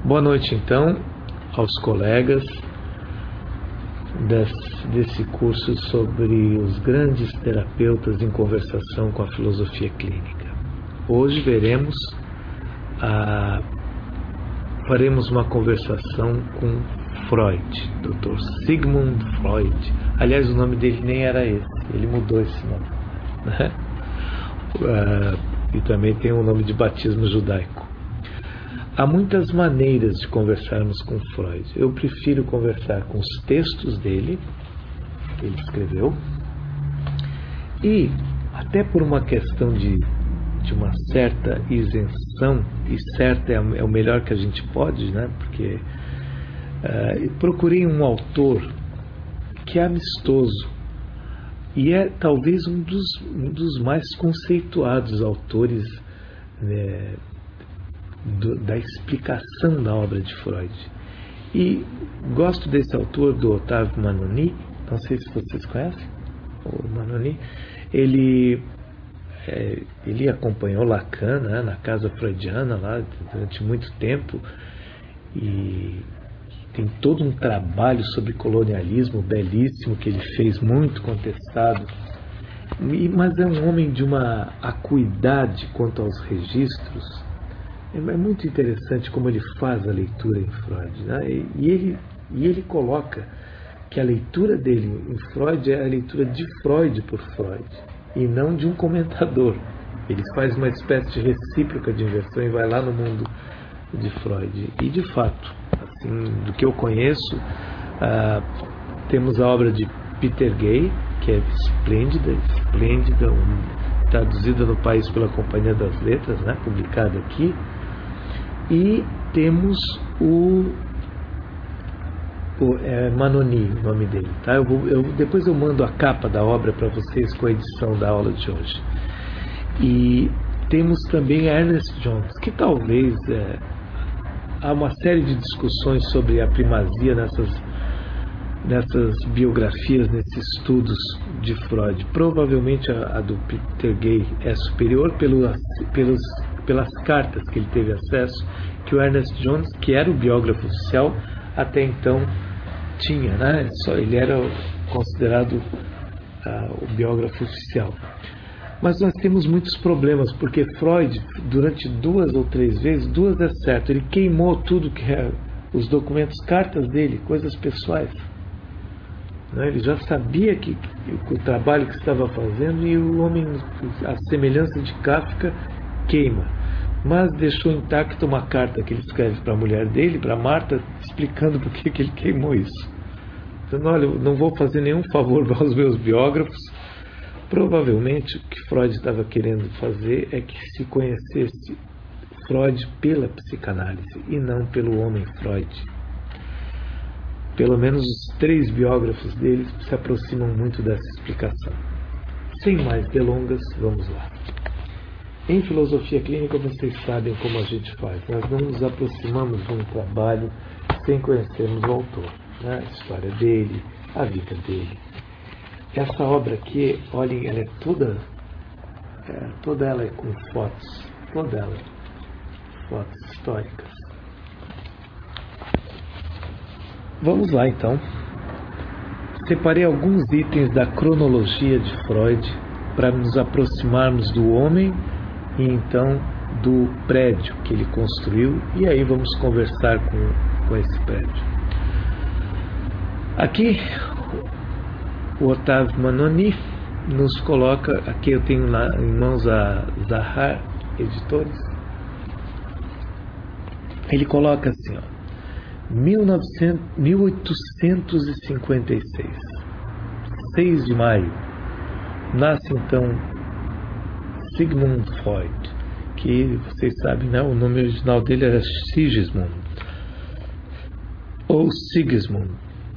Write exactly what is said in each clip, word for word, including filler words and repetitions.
Boa noite, então, aos colegas desse, desse curso sobre os grandes terapeutas em conversação com a filosofia clínica. Hoje veremos, a, faremos uma conversação com Freud, doutor Sigmund Freud. Aliás, o nome dele nem era esse, ele mudou esse nome, né? Uh, e também tem um nome de batismo judaico. Há muitas maneiras de conversarmos com Freud. Eu prefiro conversar com os textos dele, que ele escreveu, e até por uma questão de, de uma certa isenção, e certa é, é o melhor que a gente pode, né? Porque uh, procurei um autor que é amistoso, e é talvez um dos, um dos mais conceituados autores, né, do, da explicação da obra de Freud. E gosto desse autor, do Otávio Manoni, não sei se vocês conhecem o Manoni. Ele, é, ele acompanhou Lacan, né, na casa freudiana lá, durante muito tempo, e tem todo um trabalho sobre colonialismo belíssimo que ele fez, muito contestado, e, mas é um homem de uma acuidade quanto aos registros. É, é muito interessante como ele faz a leitura em Freud, né? e, e, ele, e ele coloca que a leitura dele em Freud é a leitura de Freud por Freud, e não de um comentador. Ele faz uma espécie de recíproca de inversão e vai lá no mundo de Freud. E de fato, assim, do que eu conheço, uh, temos a obra de Peter Gay, que é esplêndida, esplêndida, um, traduzida no país pela Companhia das Letras, né, publicada aqui. E temos o, o é, Manoni, o nome dele, tá? Eu vou, eu, depois eu mando a capa da obra para vocês com a edição da aula de hoje. E temos também Ernest Jones, que talvez é, há uma série de discussões sobre a primazia nessas, nessas biografias, nesses estudos de Freud. Provavelmente a, a do Peter Gay é superior pelo, pelos, pelas cartas que ele teve acesso, que o Ernest Jones, que era o biógrafo oficial, até então tinha, né? Só ele era considerado uh, o biógrafo oficial. Mas nós temos muitos problemas, porque Freud, durante duas ou três vezes, duas é certo, ele queimou tudo que é os documentos, cartas dele, coisas pessoais. Ele já sabia que, que o trabalho que estava fazendo, e o homem, a semelhança de Kafka, queima. Mas deixou intacta uma carta que ele escreve para a mulher dele, para Marta, explicando por que ele queimou isso. Então, olha, eu não vou fazer nenhum favor aos meus biógrafos. Provavelmente o que Freud estava querendo fazer é que se conhecesse Freud pela psicanálise e não pelo homem Freud. Pelo menos os três biógrafos deles se aproximam muito dessa explicação. Sem mais delongas, vamos lá. Em filosofia clínica, vocês sabem como a gente faz. Nós não nos aproximamos de um trabalho sem conhecermos o autor, né? A história dele, a vida dele. Essa obra aqui, olhem, ela é toda, é, toda ela é com fotos, toda ela, fotos históricas. Vamos lá, então. Separei alguns itens da cronologia de Freud para nos aproximarmos do homem e então do prédio que ele construiu, e aí vamos conversar com, com esse prédio. Aqui o Otávio Manoni nos coloca, aqui eu tenho lá em mãos a Zahar Editores, ele coloca assim, ó, mil oitocentos e cinquenta e seis, seis de maio, nasce então Sigmund Freud, que vocês sabem, né, o nome original dele era Sigismund, ou Sigismund.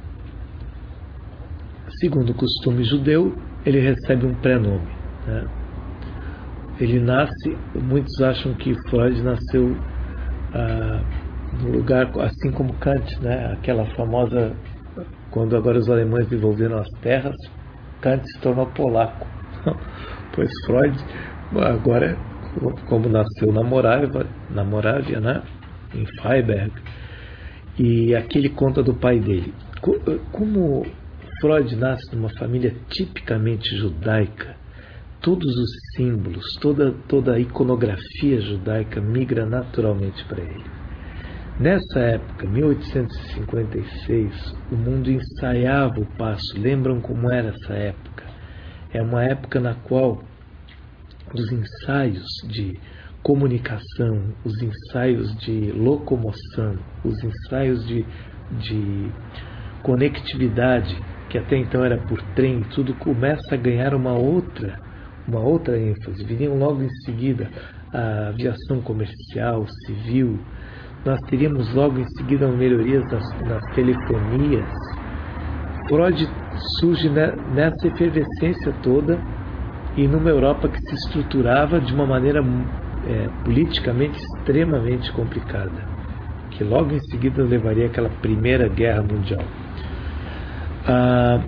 Segundo o costume judeu, ele recebe um pré-nome, né? Ele nasce, muitos acham que Freud nasceu ah, no lugar, assim como Kant, né? Aquela famosa, quando agora os alemães devolveram as terras, Kant se tornou polaco. Pois Freud, agora, como nasceu na Morávia, na Morávia, né? em Freiberg, e aqui ele conta do pai dele. Como Freud nasce numa família tipicamente judaica, todos os símbolos, toda, toda a iconografia judaica migra naturalmente para ele. Nessa época, mil oitocentos e cinquenta e seis, o mundo ensaiava o passo. Lembram como era essa época? É uma época na qual os ensaios de comunicação, os ensaios de locomoção, os ensaios de, de conectividade, que até então era por trem, tudo começa a ganhar uma outra, uma outra ênfase. Viriam logo em seguida a aviação comercial, civil. Nós teríamos logo em seguida melhorias nas, nas telefonias. Freud surge nessa efervescência toda e numa Europa que se estruturava de uma maneira é, politicamente extremamente complicada, que logo em seguida levaria àquela Primeira Guerra Mundial. Ah,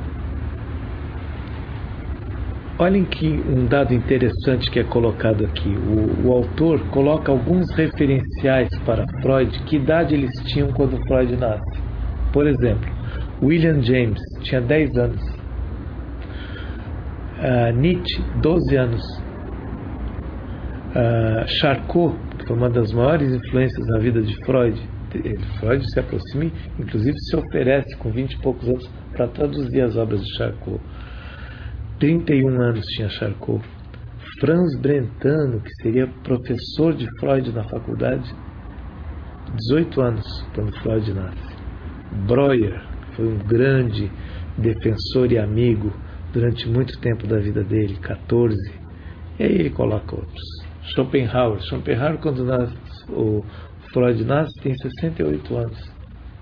olhem que um dado interessante que é colocado aqui. O, o autor coloca alguns referenciais para Freud, que idade eles tinham quando Freud nasce. Por exemplo, William James tinha dez anos, uh, Nietzsche, doze anos, uh, Charcot, que foi uma das maiores influências na vida de Freud. Freud se aproxima, inclusive se oferece com vinte e poucos anos para traduzir as obras de Charcot. trinta e um anos tinha Charcot. Franz Brentano, que seria professor de Freud na faculdade, dezoito anos quando Freud nasce. Breuer, que foi um grande defensor e amigo durante muito tempo da vida dele, catorze. E aí ele coloca outros. Schopenhauer. Schopenhauer, quando nasce, o Freud nasce, tem sessenta e oito anos.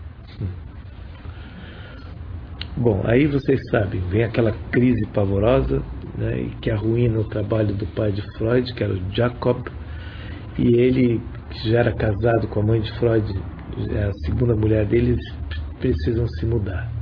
Bom, aí vocês sabem, vem aquela crise pavorosa, né, que arruína o trabalho do pai de Freud, que era o Jacob, e ele, que já era casado com a mãe de Freud, a segunda mulher dele, eles precisam se mudar.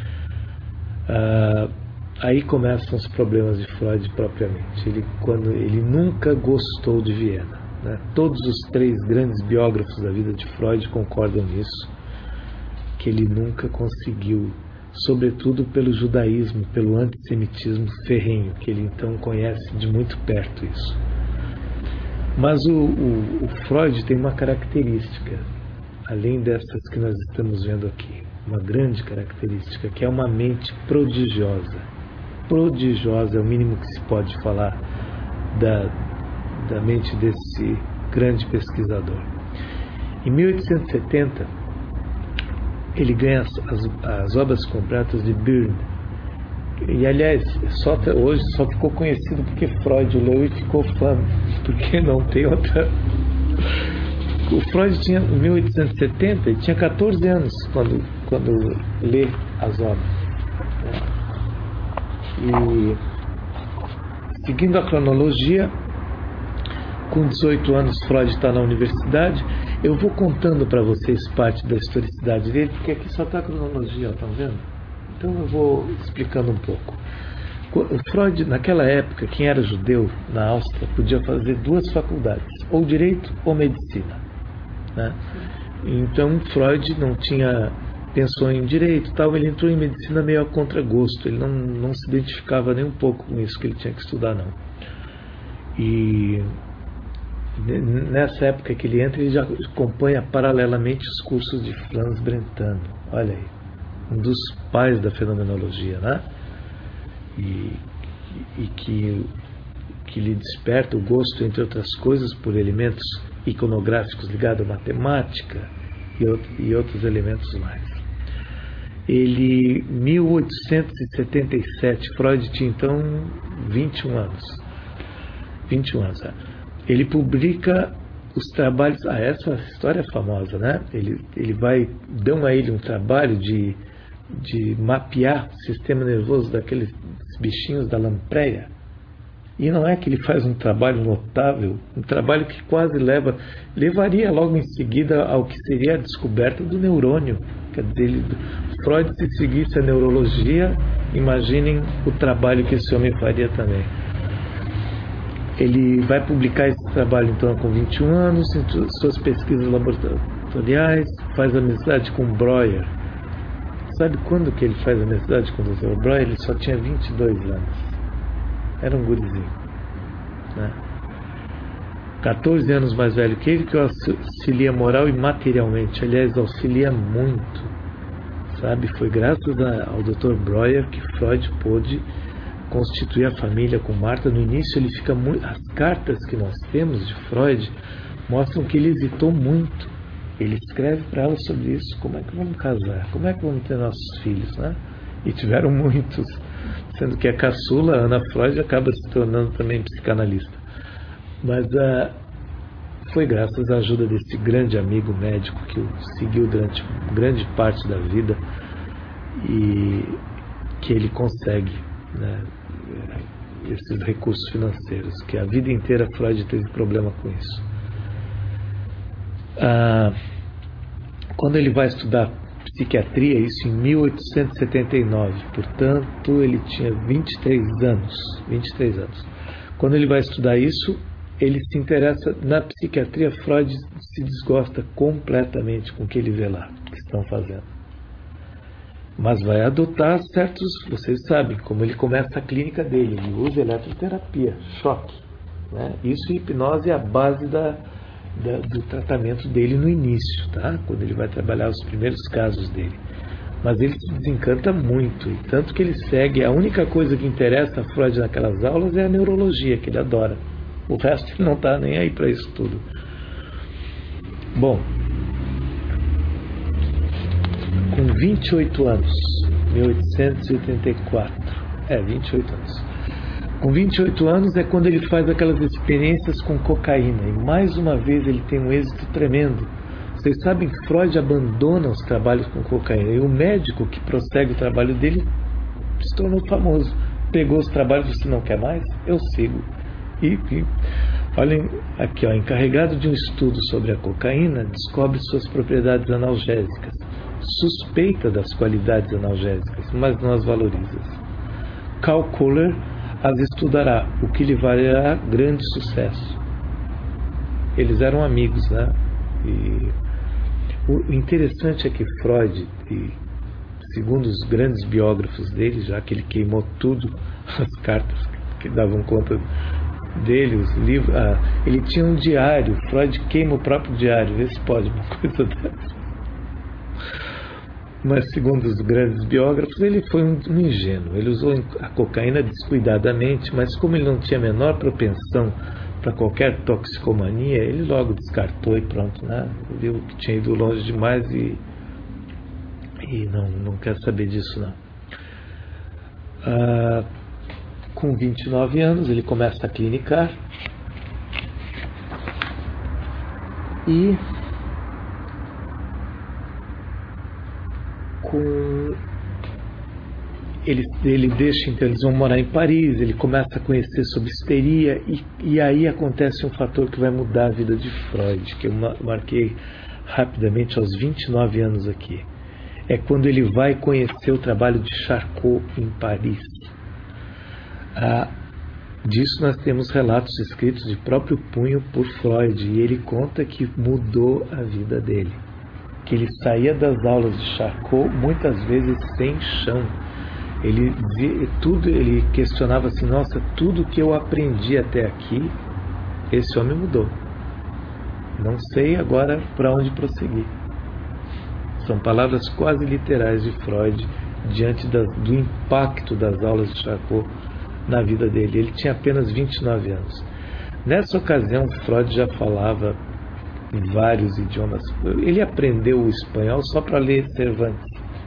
Ah, aí começam os problemas de Freud propriamente. Ele, quando, ele nunca gostou de Viena, né? Todos os três grandes biógrafos da vida de Freud concordam nisso, que ele nunca conseguiu, sobretudo pelo judaísmo, pelo antissemitismo ferrenho, que ele então conhece de muito perto isso. Mas o, o, o Freud tem uma característica, além dessas que nós estamos vendo aqui, uma grande característica, que é uma mente prodigiosa. Prodigiosa é o mínimo que se pode falar da, da mente desse grande pesquisador. Em mil oitocentos e setenta, ele ganha as, as, as obras completas de Byrne. E, aliás, só, hoje só ficou conhecido porque Freud leu e ficou fã, porque não tem outra. O Freud tinha, em mil oitocentos e setenta, ele tinha catorze anos quando, quando lê as obras. E, seguindo a cronologia, com dezoito anos, Freud está na universidade. Eu vou contando para vocês parte da historicidade dele, porque aqui só está a cronologia, estão vendo? Então eu vou explicando um pouco. O Freud, naquela época, quem era judeu na Áustria podia fazer duas faculdades, ou direito ou medicina, né? Então Freud não tinha, pensou em direito, tal, ele entrou em medicina meio a contragosto, ele não, não se identificava nem um pouco com isso que ele tinha que estudar, não. E nessa época que ele entra, ele já acompanha paralelamente os cursos de Franz Brentano, olha aí, um dos pais da fenomenologia, né? E, e que, que lhe desperta o gosto, entre outras coisas, por elementos iconográficos ligados à matemática e, e outros elementos mais. Ele, em mil oitocentos e setenta e sete, Freud tinha então vinte e um anos. vinte e um anos, né? Ele publica os trabalhos. Ah, essa história é famosa, né? Ele, ele vai, dão a ele um trabalho de, de mapear o sistema nervoso daqueles bichinhos da lampreia. E não é que ele faz um trabalho notável, um trabalho que quase leva, levaria logo em seguida ao que seria a descoberta do neurônio. Quer dizer, ele, Freud, se seguisse a neurologia, imaginem o trabalho que esse homem faria também. Ele vai publicar esse trabalho então com vinte e um anos, em suas pesquisas editoriais, faz amizade com Breuer. Sabe quando que ele faz amizade com o doutor Breuer? Ele só tinha vinte e dois anos. Era um gurizinho, né? quatorze anos mais velho que ele, que o auxilia moral e materialmente. Aliás, auxilia muito, sabe? Foi graças a, ao doutor Breuer que Freud pôde constituir a família com Marta. No início ele fica muito... As cartas que nós temos de Freud mostram que ele hesitou muito. Ele escreve para ela sobre isso. Como é que vamos casar? Como é que vamos ter nossos filhos, né? E tiveram muitos. Sendo que a caçula, Ana Freud, acaba se tornando também psicanalista. Mas uh, foi graças à ajuda desse grande amigo médico que o seguiu durante grande parte da vida e que ele consegue, né, esses recursos financeiros, que a vida inteira Freud teve problema com isso. Uh, quando ele vai estudar psiquiatria, isso em mil oitocentos e setenta e nove, portanto ele tinha vinte e três anos, vinte e três anos. Quando ele vai estudar isso, ele se interessa na psiquiatria. Freud se desgosta completamente com o que ele vê lá, que estão fazendo. Mas vai adotar certos, vocês sabem, como ele começa a clínica dele, ele usa eletroterapia, choque, né? Isso e hipnose é a base da, da, do tratamento dele no início, tá? Quando ele vai trabalhar os primeiros casos dele. Mas ele se desencanta muito, e tanto que ele segue, a única coisa que interessa a Freud naquelas aulas é a neurologia, que ele adora. O resto ele não está nem aí para isso tudo. Bom, com vinte e oito anos, mil oitocentos e oitenta e quatro, é, vinte e oito anos. Com vinte e oito anos é quando ele faz aquelas experiências com cocaína, e mais uma vez ele tem um êxito tremendo. Vocês sabem que Freud abandona os trabalhos com cocaína, e o médico que prossegue o trabalho dele se tornou famoso. Pegou os trabalhos e disse: não quer mais? Eu sigo. E, e olhem aqui, ó, encarregado de um estudo sobre a cocaína, descobre suas propriedades analgésicas, suspeita das qualidades analgésicas, mas não as valoriza. Karl Kohler as estudará, o que lhe valerá grande sucesso. Eles eram amigos, né? E o interessante é que Freud, e segundo os grandes biógrafos dele, já que ele queimou tudo, as cartas que davam conta dele, os livros, ah, ele tinha um diário. Freud queima o próprio diário, vê se pode uma coisa dessa. Mas segundo os grandes biógrafos, ele foi um, um ingênuo. Ele usou a cocaína descuidadamente, mas como ele não tinha a menor propensão para qualquer toxicomania, ele logo descartou e pronto, né? Viu que tinha ido longe demais e, e não, não quer saber disso, não. Ah, com vinte e nove anos, ele começa a clinicar e com ele, ele deixa, então eles vão morar em Paris, ele começa a conhecer sobre histeria e, e aí acontece um fator que vai mudar a vida de Freud, que eu marquei rapidamente aos vinte e nove anos aqui. É quando ele vai conhecer o trabalho de Charcot em Paris. Ah, disso nós temos relatos escritos de próprio punho por Freud, e ele conta que mudou a vida dele, que ele saía das aulas de Charcot muitas vezes sem chão. Ele dizia, tudo, ele questionava assim: nossa, tudo que eu aprendi até aqui, esse homem mudou, não sei agora para onde prosseguir. São palavras quase literais de Freud diante das, do impacto das aulas de Charcot na vida dele. Ele tinha apenas vinte e nove anos. Nessa ocasião, Freud já falava vários idiomas. Ele aprendeu o espanhol só para ler Cervantes.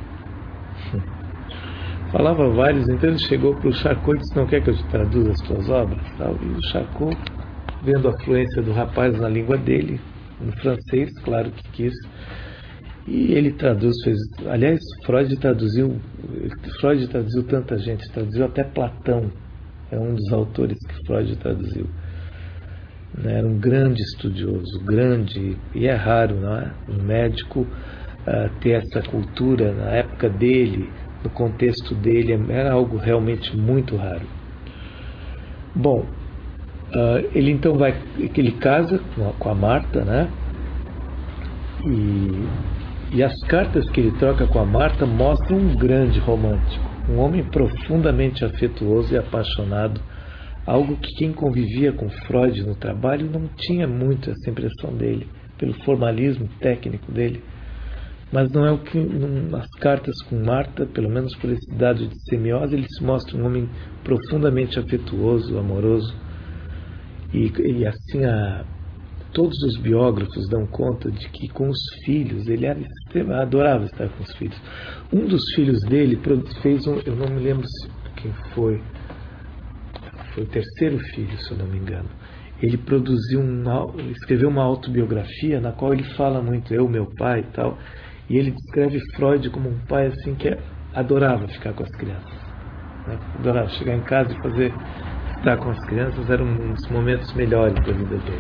Falava vários, então ele chegou para o Charcot e disse: não quer que eu te traduza as tuas obras? E o Charcot, vendo a fluência do rapaz na língua dele, no francês, claro que quis, e ele traduz, fez, aliás, Freud traduziu, Freud traduziu tanta gente, traduziu até Platão, é um dos autores que Freud traduziu. Era um grande estudioso, grande, e é raro, não é? Um médico uh, ter essa cultura na época dele, no contexto dele, era algo realmente muito raro. Bom, uh, ele então vai, ele casa com a, com a Marta, né? E, e as cartas que ele troca com a Marta mostram um grande romântico, um homem profundamente afetuoso e apaixonado, algo que quem convivia com Freud no trabalho não tinha muito essa impressão dele, pelo formalismo técnico dele. Mas não é o que nas cartas com Marta, pelo menos por esse dado de semiose, ele se mostra um homem profundamente afetuoso, amoroso. E, e assim, a, todos os biógrafos dão conta de que com os filhos, ele era, adorava estar com os filhos. Um dos filhos dele fez um, eu não me lembro quem foi, foi o terceiro filho, se eu não me engano. Ele produziu uma, escreveu uma autobiografia na qual ele fala muito, eu, meu pai e tal. E ele descreve Freud como um pai assim que adorava ficar com as crianças, né? Adorava chegar em casa e fazer estar com as crianças, eram um dos momentos melhores da vida dele.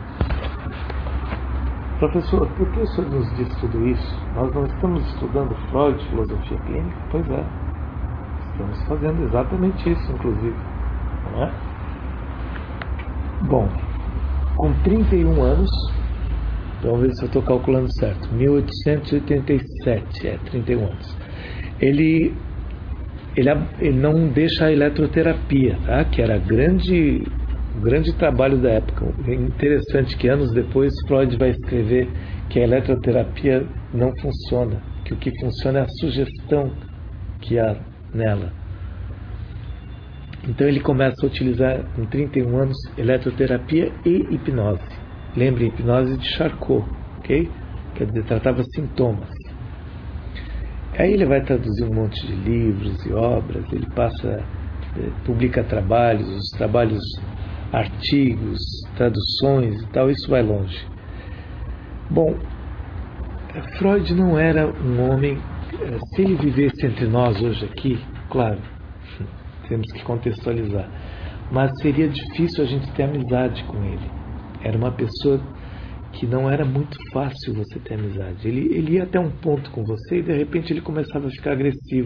Professor, por que o senhor nos diz tudo isso? Nós não estamos estudando Freud, filosofia clínica? Pois é, estamos fazendo exatamente isso, inclusive, não é? Bom, com trinta e um anos, vamos ver se eu estou calculando certo, mil oitocentos e oitenta e sete, é, trinta e um anos. Ele, ele, ele não deixa a eletroterapia, tá? Que era grande, o grande trabalho da época. É interessante que anos depois Freud vai escrever que a eletroterapia não funciona, que o que funciona é a sugestão que há nela. Então ele começa a utilizar, com trinta e um anos, eletroterapia e hipnose. Lembre, hipnose de Charcot, ok? Quer dizer, tratava sintomas. Aí ele vai traduzir um monte de livros e obras, ele passa, publica trabalhos, os trabalhos, artigos, traduções e tal, isso vai longe. Bom, Freud não era um homem, se ele vivesse entre nós hoje aqui, claro, temos que contextualizar, mas seria difícil a gente ter amizade com ele. Era uma pessoa que não era muito fácil você ter amizade. Ele, ele ia até um ponto com você e de repente ele começava a ficar agressivo.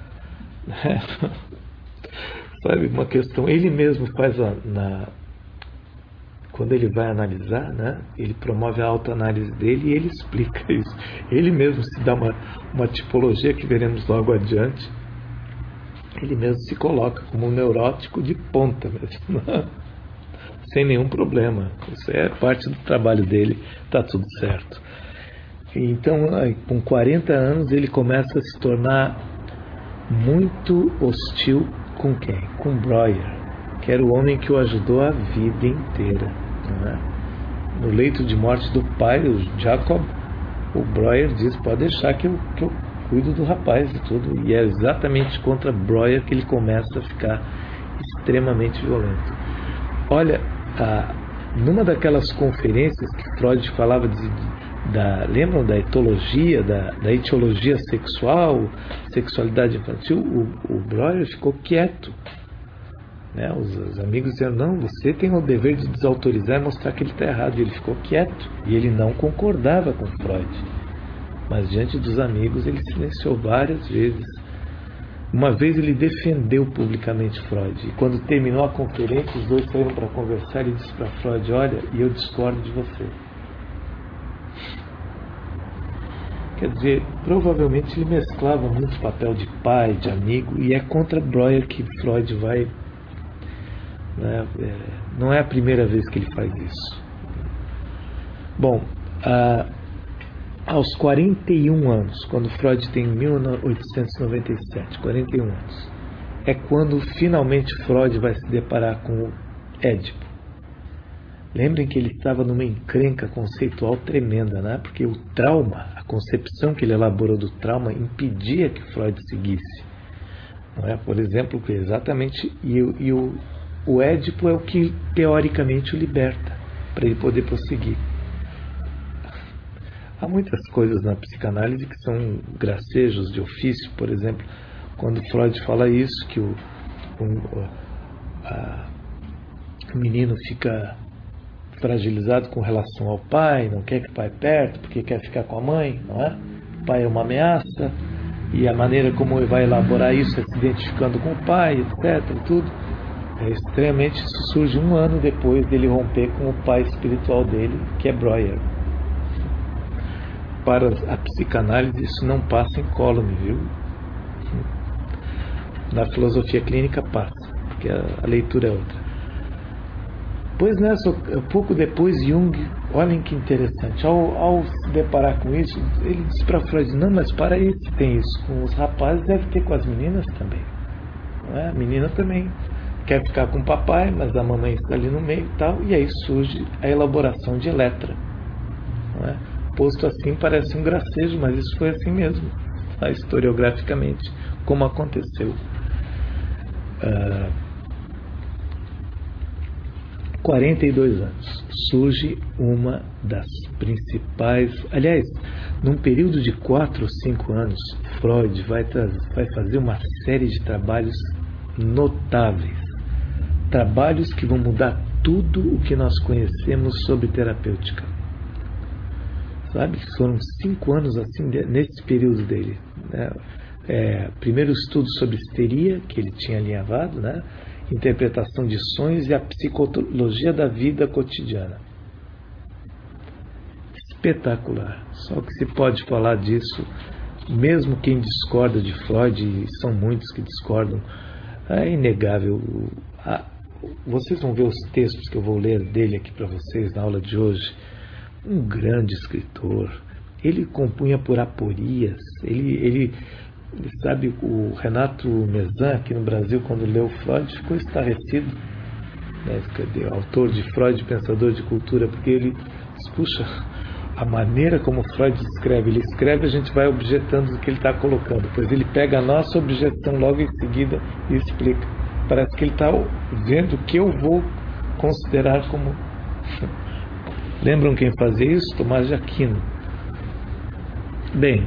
Sabe, uma questão, ele mesmo faz a, na, quando ele vai analisar, né, ele promove a autoanálise dele e ele explica isso. Ele mesmo se dá uma, uma tipologia que veremos logo adiante. Ele mesmo se coloca como um neurótico de ponta mesmo, sem nenhum problema. Isso é parte do trabalho dele, está tudo certo. Então, com quarenta anos, ele começa a se tornar muito hostil com quem? Com Breuer, que era o homem que o ajudou a vida inteira, não é? No leito de morte do pai, o Jacob, o Breuer diz, pode deixar que eu, que eu cuido do rapaz e tudo. E é exatamente contra Breuer que ele começa a ficar extremamente violento. Olha, a, numa daquelas conferências que Freud falava de, da, lembram da etologia, da, da etiologia sexual, sexualidade infantil, o, o Breuer ficou quieto, né? Os, os amigos disseram, não, você tem o dever de desautorizar e mostrar que ele está errado. E ele ficou quieto e ele não concordava com Freud, mas diante dos amigos ele silenciou várias vezes. Uma vez ele defendeu publicamente Freud, e quando terminou a conferência, os dois saíram para conversar e disse para Freud, olha, e eu discordo de você. Quer dizer, provavelmente ele mesclava muito o papel de pai, de amigo, e é contra Breuer que Freud vai, né, é, não é a primeira vez que ele faz isso. Bom, a aos quarenta e um anos, quando Freud tem mil oitocentos e noventa e sete, quarenta e um anos, é quando finalmente Freud vai se deparar com o Édipo. Lembrem que ele estava numa encrenca conceitual tremenda, né? Porque o trauma, a concepção que ele elaborou do trauma, impedia que Freud seguisse. Não é? Por exemplo, que exatamente, e, e o, o Édipo é o que teoricamente o liberta, para ele poder prosseguir. Há muitas coisas na psicanálise que são gracejos de ofício, por exemplo, quando Freud fala isso, que o, o, a, o menino fica fragilizado com relação ao pai, não quer que o pai perto, porque quer ficar com a mãe, não é? O pai é uma ameaça, e a maneira como ele vai elaborar isso é se identificando com o pai, etcétera, e tudo. É extremamente, isso surge um ano depois dele romper com o pai espiritual dele, que é Breuer. para a psicanálise isso não passa incólume, viu? Na filosofia clínica passa, porque a, a leitura é outra. Pois nessa, pouco depois Jung, olhem que interessante, ao, ao se deparar com isso, ele disse para Freud, não, mas para aí, se tem isso com os rapazes, deve ter com as meninas também. Não é? A menina também quer ficar com o papai, mas a mamãe está ali no meio e tal, e aí surge a elaboração de Eletra. Não é? Posto assim parece um gracejo, mas isso foi assim mesmo, tá? Historiograficamente, como aconteceu. Uh, quarenta e dois anos, surge uma das principais, aliás, num período de quatro ou cinco anos, Freud vai, vai fazer uma série de trabalhos notáveis, trabalhos que vão mudar tudo o que nós conhecemos sobre terapêutica. Sabe, foram cinco anos assim nesse período dele, né? É, primeiro estudo sobre histeria, que ele tinha alinhavado, né? Interpretação de sonhos e a psicologia da vida cotidiana. Espetacular. Só que se pode falar disso, mesmo quem discorda de Freud, e são muitos que discordam, é inegável. Vocês vão ver os textos que eu vou ler dele aqui para vocês na aula de hoje. Um grande escritor. Ele compunha por aporias. Ele... ele Sabe, o Renato Mezan, aqui no Brasil, quando leu Freud, ficou estarrecido, né? Cadê? Autor de Freud, pensador de cultura, porque ele diz, puxa, a maneira como Freud escreve, ele escreve, a gente vai objetando o que ele está colocando, pois ele pega a nossa objeção logo em seguida e explica. Parece que ele está vendo o que eu vou considerar como... Lembram quem fazia isso? Tomás de Aquino. Bem...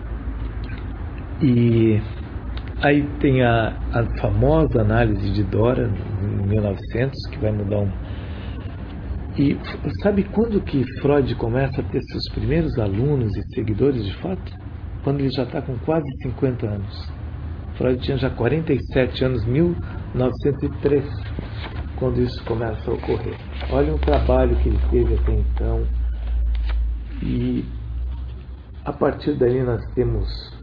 E aí tem a, a famosa análise de Dora, em mil e novecentos, que vai mudar um... E sabe quando que Freud começa a ter seus primeiros alunos e seguidores de fato? Quando ele já está com quase cinquenta anos. Freud tinha já quarenta e sete anos, mil novecentos e três, quando isso começa a ocorrer. Olha o trabalho que ele teve até então. E a partir daí nós temos...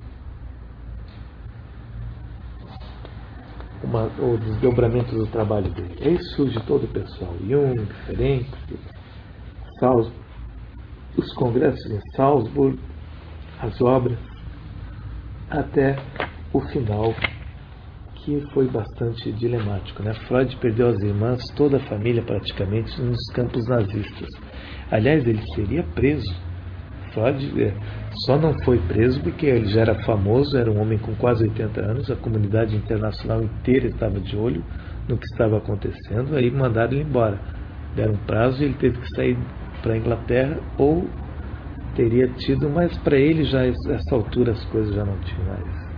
Uma, o desdobramento do trabalho dele. Aí surge todo o pessoal, Jung, Ferenczi, Salzburg, os congressos em Salzburg, as obras, até o final, que foi bastante dilemático, né? Freud perdeu as irmãs, toda a família praticamente, nos campos nazistas. Aliás, ele seria preso. Freud só não foi preso porque ele já era famoso, era um homem com quase oitenta anos, a comunidade internacional inteira estava de olho no que estava acontecendo, aí mandaram ele embora. Deram um prazo e ele teve que sair para a Inglaterra, ou teria tido, mas para ele já a essa altura as coisas já não tinham mais.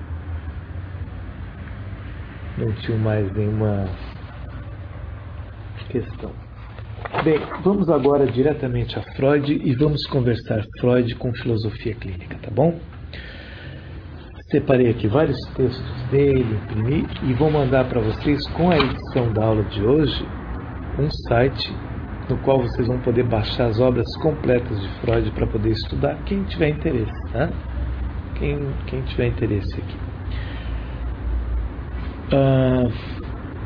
Não tinham mais nenhuma questão. Bem, vamos agora diretamente a Freud e vamos conversar Freud com filosofia clínica, tá bom? Separei aqui vários textos dele, imprimi e vou mandar para vocês com a edição da aula de hoje um site no qual vocês vão poder baixar as obras completas de Freud para poder estudar, quem tiver interesse, tá? Quem, quem tiver interesse aqui. Ah...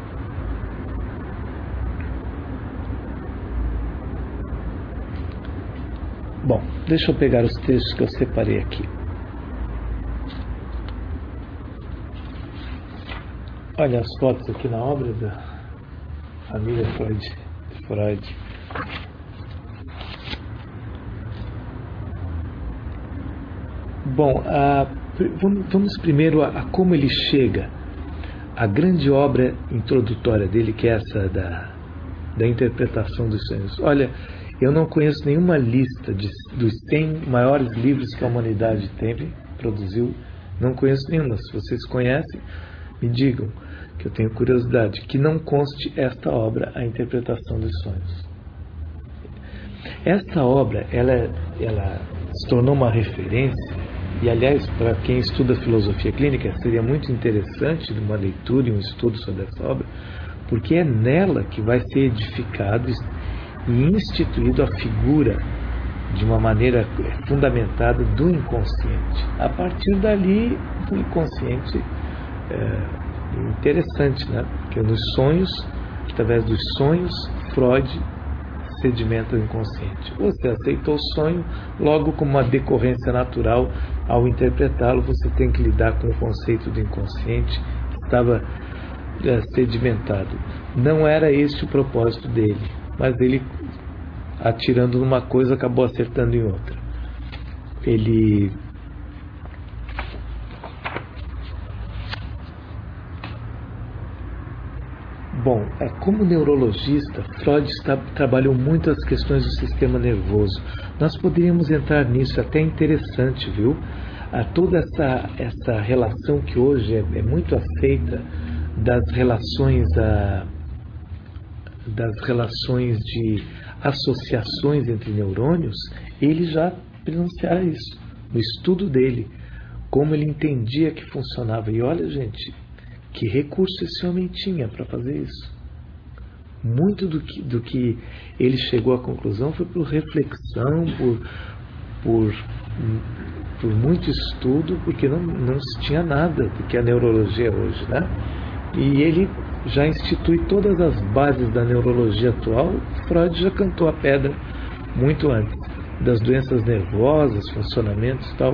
Bom, deixa eu pegar os textos que eu separei aqui. Olha as fotos aqui na obra da família Freud. Freud. Bom, a, vamos, vamos primeiro a, a como ele chega. A grande obra introdutória dele, que é essa da, da interpretação dos sonhos. Olha... Eu não conheço nenhuma lista de, dos cem maiores livros que a humanidade teve, produziu. Não conheço nenhuma. Se vocês conhecem, me digam, que eu tenho curiosidade. Que não conste esta obra, A Interpretação dos Sonhos. Esta obra, ela, ela se tornou uma referência, e aliás, para quem estuda filosofia clínica, seria muito interessante uma leitura e um estudo sobre essa obra, porque é nela que vai ser edificado e instituído a figura de uma maneira fundamentada do inconsciente. A partir dali, o inconsciente é interessante, né? Porque nos sonhos, através dos sonhos, Freud sedimenta o inconsciente. Você aceitou o sonho, logo como uma decorrência natural, ao interpretá-lo, você tem que lidar com o conceito do inconsciente que estava é, sedimentado. Não era este o propósito dele, mas ele, atirando numa coisa, acabou acertando em outra. Ele Bom, como neurologista, Freud está, trabalhou muito as questões do sistema nervoso. Nós poderíamos entrar nisso, até interessante, viu? A toda essa, essa relação que hoje é, é muito aceita das relações, a, das relações de associações entre neurônios, ele já pronunciara isso, no estudo dele, como ele entendia que funcionava. E olha, gente, que recurso esse homem tinha para fazer isso. Muito do que, do que ele chegou à conclusão foi por reflexão, por, por, por muito estudo, porque não, não se tinha nada do que a neurologia hoje, né? E ele já institui todas as bases da neurologia atual. Freud já cantou a pedra muito antes, das doenças nervosas, funcionamentos e tal.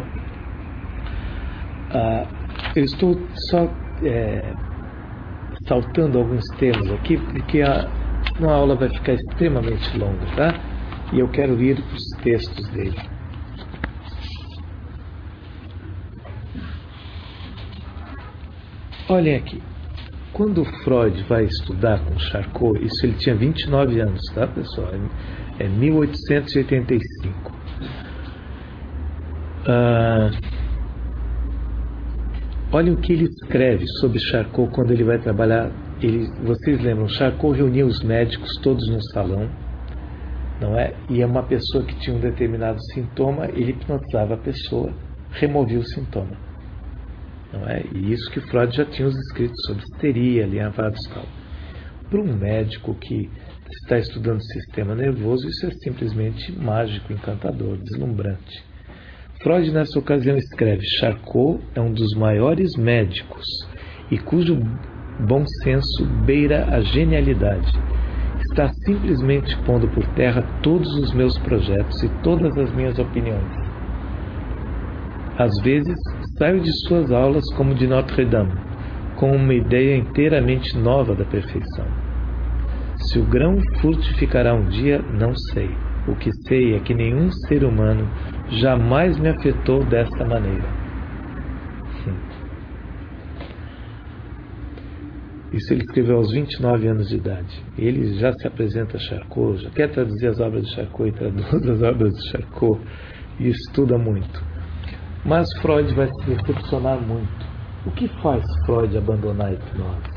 Ah, eu estou só É, saltando alguns termos aqui, porque a, a aula vai ficar extremamente longa, tá? E eu quero ir para os textos dele. Olhem aqui. Quando Freud vai estudar com Charcot, isso ele tinha vinte e nove anos, tá, pessoal? É mil oitocentos e oitenta e cinco. Ah... Olha o que ele escreve sobre Charcot quando ele vai trabalhar. Ele, vocês lembram, Charcot reunia os médicos todos num salão, não é? E uma pessoa que tinha um determinado sintoma, ele hipnotizava a pessoa, removia o sintoma, não é? E isso que Freud já tinha os escritos sobre histeria, alinhavados e tal. Para um médico que está estudando o sistema nervoso, isso é simplesmente mágico, encantador, deslumbrante. Freud, nessa ocasião, escreve: Charcot é um dos maiores médicos e cujo bom senso beira a genialidade. Está simplesmente pondo por terra todos os meus projetos e todas as minhas opiniões. Às vezes, saio de suas aulas como de Notre-Dame, com uma ideia inteiramente nova da perfeição. Se o grão frutificará um dia, não sei. O que sei é que nenhum ser humano jamais me afetou desta maneira. Isso ele escreveu aos vinte e nove anos de idade. Ele já se apresenta a Charcot, já quer traduzir as obras de Charcot e traduz as obras de Charcot e estuda muito. Mas Freud vai se decepcionar muito. O que faz Freud abandonar a hipnose?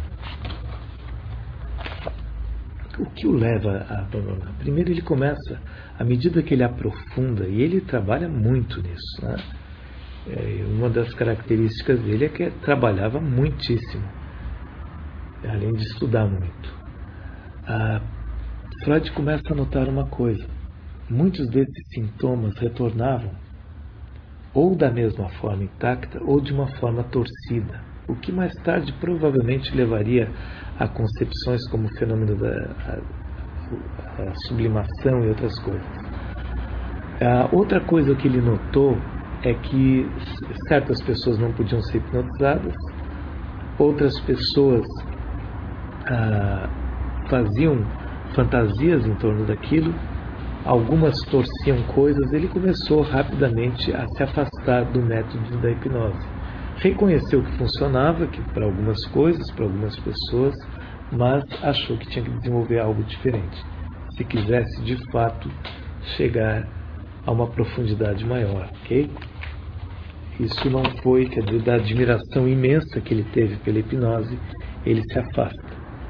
O que o leva a abandonar? Primeiro, ele começa, à medida que ele aprofunda, e ele trabalha muito nisso, né? É, uma das características dele é que ele trabalhava muitíssimo, além de estudar muito. Ah, Freud começa a notar uma coisa: muitos desses sintomas retornavam ou da mesma forma intacta ou de uma forma torcida, o que mais tarde provavelmente levaria a concepções como o fenômeno da a, a sublimação e outras coisas. A outra coisa que ele notou é que certas pessoas não podiam ser hipnotizadas, outras pessoas ah, faziam fantasias em torno daquilo, algumas torciam coisas. Ele começou rapidamente a se afastar do método da hipnose. Reconheceu que funcionava, que para algumas coisas, para algumas pessoas, mas achou que tinha que desenvolver algo diferente, se quisesse de fato chegar a uma profundidade maior, ok? Isso não foi, quer dizer, da admiração imensa que ele teve pela hipnose, ele se afasta.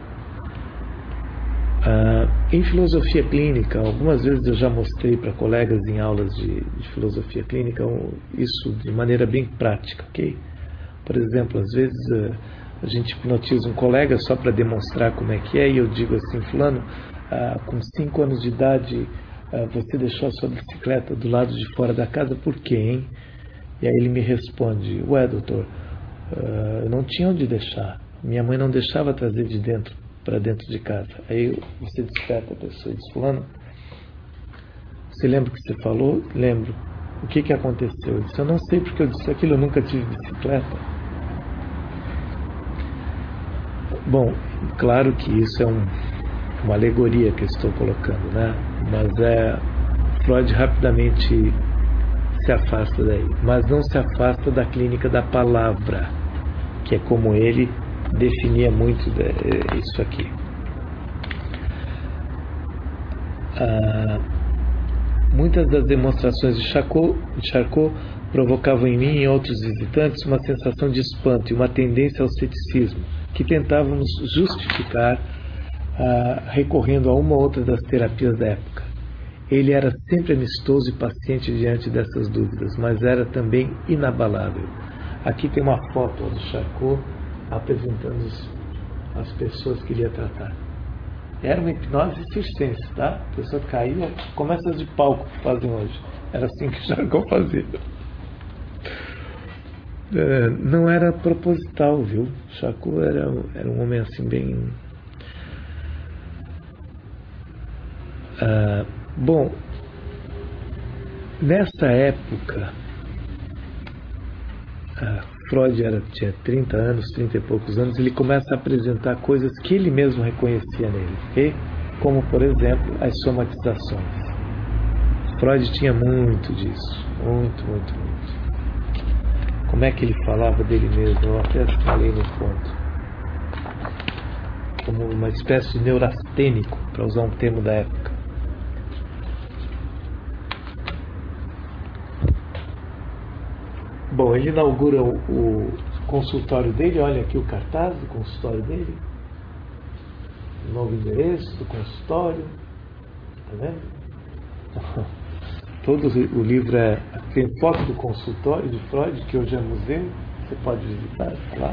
Ah, em filosofia clínica, algumas vezes eu já mostrei para colegas em aulas de, de filosofia clínica isso de maneira bem prática, ok? Por exemplo, às vezes a gente hipnotiza um colega só para demonstrar como é que é, e eu digo assim: fulano, ah, com cinco anos de idade ah, você deixou a sua bicicleta do lado de fora da casa, por quê, hein? E aí ele me responde, ué, doutor, uh, eu não tinha onde deixar. Minha mãe não deixava trazer de dentro para dentro de casa. Aí você desperta a pessoa e diz, fulano, você lembra o que você falou? Lembro. O que que aconteceu? Eu disse, eu não sei porque eu disse aquilo, eu nunca tive bicicleta. Bom, claro que isso é um, uma alegoria que eu estou colocando, né? Mas é, Freud rapidamente se afasta daí, mas não se afasta da clínica da palavra, que é como ele definia muito isso aqui. Ah, muitas das demonstrações de Charcot, de Charcot provocavam em mim e em outros visitantes uma sensação de espanto e uma tendência ao ceticismo, que tentávamos justificar ah, recorrendo a uma ou outra das terapias da época. Ele era sempre amistoso e paciente diante dessas dúvidas, mas era também inabalável. Aqui tem uma foto do Charcot apresentando as pessoas que ele ia tratar. Era uma hipnose circense, tá? A pessoa caía, como essas de palco que fazem hoje. Era assim que o Charcot fazia. É, não era proposital, viu? Charcot era, era um homem assim bem... Ah, bom, nessa época, ah, Freud era, tinha trinta anos, trinta e poucos anos, ele começa a apresentar coisas que ele mesmo reconhecia nele, ok? Como, por exemplo, as somatizações. Freud tinha muito disso, muito, muito, muito. Como é que ele falava dele mesmo? Eu até falei no ponto. Como uma espécie de neurastênico, para usar um termo da época. Bom, ele inaugura o, o consultório dele, olha aqui o cartaz do consultório dele, o novo endereço do consultório, tá vendo? Todo o livro é, tem foto do consultório de Freud, que hoje é museu, você pode visitar, tá lá.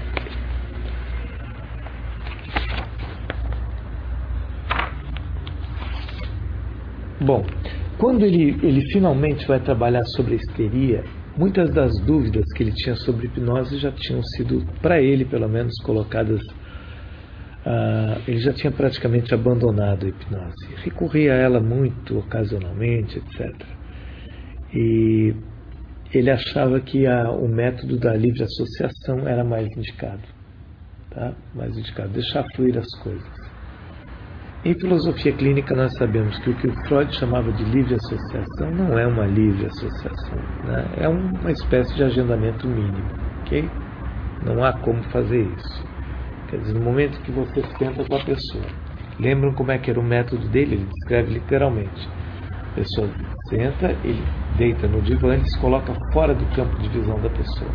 Bom, quando ele, ele finalmente vai trabalhar sobre a histeria, muitas das dúvidas que ele tinha sobre hipnose já tinham sido, para ele pelo menos, colocadas. Uh, ele já tinha praticamente abandonado a hipnose. Recorria a ela muito ocasionalmente, etcétera. E ele achava que a, o método da livre associação era mais indicado. Tá? Mais indicado, deixar fluir as coisas. Em filosofia clínica nós sabemos que o que o Freud chamava de livre associação não é uma livre associação, né? É uma espécie de agendamento mínimo, ok? Não há como fazer isso. Quer dizer, no momento que você senta com a pessoa, lembram como é que era o método dele? Ele descreve literalmente. A pessoa senta, ele deita no divã, ele se coloca fora do campo de visão da pessoa.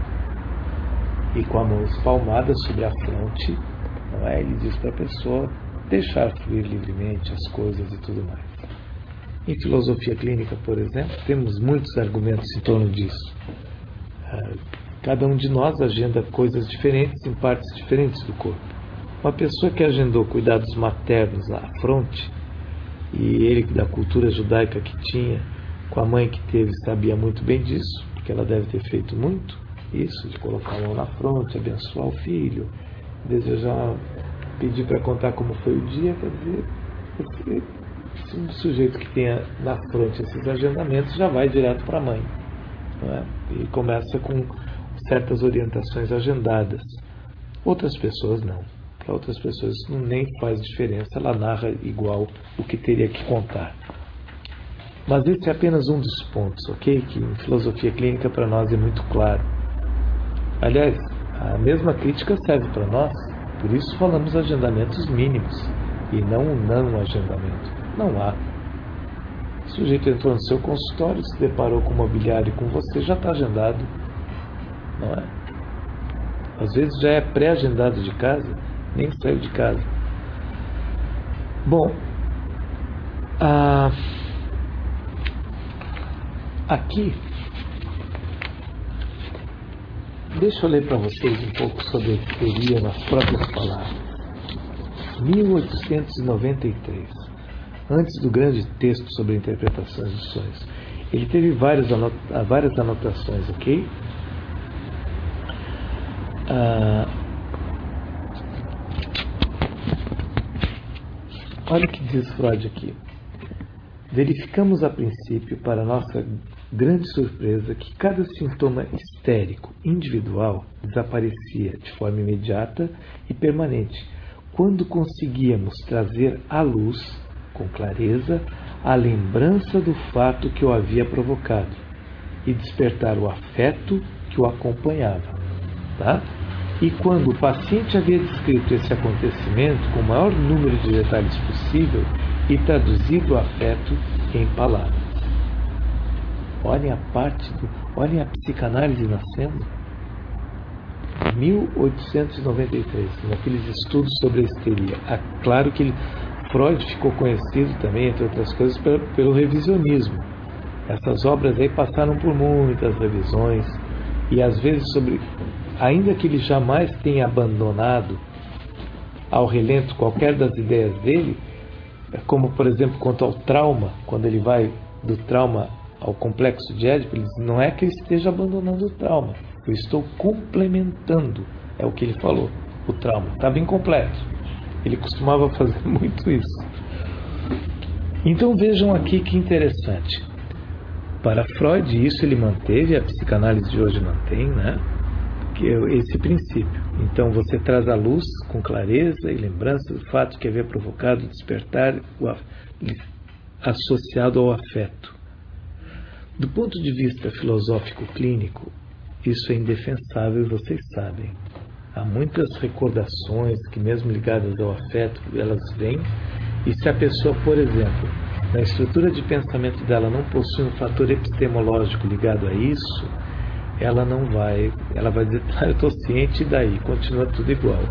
E com a mão espalmada sobre a fronte, não é? Ele diz para a pessoa deixar fluir livremente as coisas e tudo mais. Em filosofia clínica, por exemplo, temos muitos argumentos em torno disso. Cada um de nós agenda coisas diferentes em partes diferentes do corpo. Uma pessoa que agendou cuidados maternos à fronte, e ele da cultura judaica que tinha, com a mãe que teve, sabia muito bem disso, porque ela deve ter feito muito isso, de colocar a mão na fronte, abençoar o filho, desejar, pedir para contar como foi o dia. Quer dizer, esse, esse sujeito que tenha na fronte esses agendamentos já vai direto para a mãe, não é? E começa com certas orientações agendadas. Outras pessoas não. Para outras pessoas isso nem faz diferença, ela narra igual o que teria que contar. Mas esse é apenas um dos pontos, ok? Que em filosofia clínica para nós é muito claro. Aliás, a mesma crítica serve para nós. Por isso falamos agendamentos mínimos e não um não agendamento. Não há. O sujeito entrou no seu consultório, se deparou com o mobiliário e com você, já está agendado. Não é? Às vezes já é pré-agendado de casa, nem saiu de casa. Bom, ah, aqui, deixa eu ler para vocês um pouco sobre a histeria nas próprias palavras. mil oitocentos e noventa e três. antes do grande texto sobre interpretações dos sonhos. Ele teve várias, anot várias anotações, ok? Ah, olha o que diz Freud aqui. Verificamos a princípio, para nossa grande surpresa, que cada sintoma histérico individual desaparecia de forma imediata e permanente, quando conseguíamos trazer à luz, com clareza, a lembrança do fato que o havia provocado e despertar o afeto que o acompanhava. Tá? E quando o paciente havia descrito esse acontecimento com o maior número de detalhes possível e traduzido o afeto em palavras. Olhem a parte, do, olhem a psicanálise nascendo. mil oitocentos e noventa e três, naqueles estudos sobre a histeria. Ah, claro que ele, Freud ficou conhecido também, entre outras coisas, pelo, pelo revisionismo. Essas obras aí passaram por muitas revisões e às vezes sobre, ainda que ele jamais tenha abandonado ao relento qualquer das ideias dele, como por exemplo quanto ao trauma, quando ele vai do trauma ao complexo de Édipo, ele diz, não é que eu esteja abandonando o trauma, eu estou complementando, é o que ele falou, o trauma estava incompleto. Ele costumava fazer muito isso. Então vejam aqui que interessante. Para Freud, isso ele manteve, a psicanálise de hoje mantém, né? Que é esse princípio. Então você traz à luz com clareza e lembrança do fato que havia provocado o despertar o associado ao afeto. Do ponto de vista filosófico clínico, isso é indefensável, vocês sabem. Há muitas recordações que, mesmo ligadas ao afeto, elas vêm. E se a pessoa, por exemplo, na estrutura de pensamento dela não possui um fator epistemológico ligado a isso, ela não vai, ela vai dizer, ah, eu estou ciente, e daí? Continua tudo igual.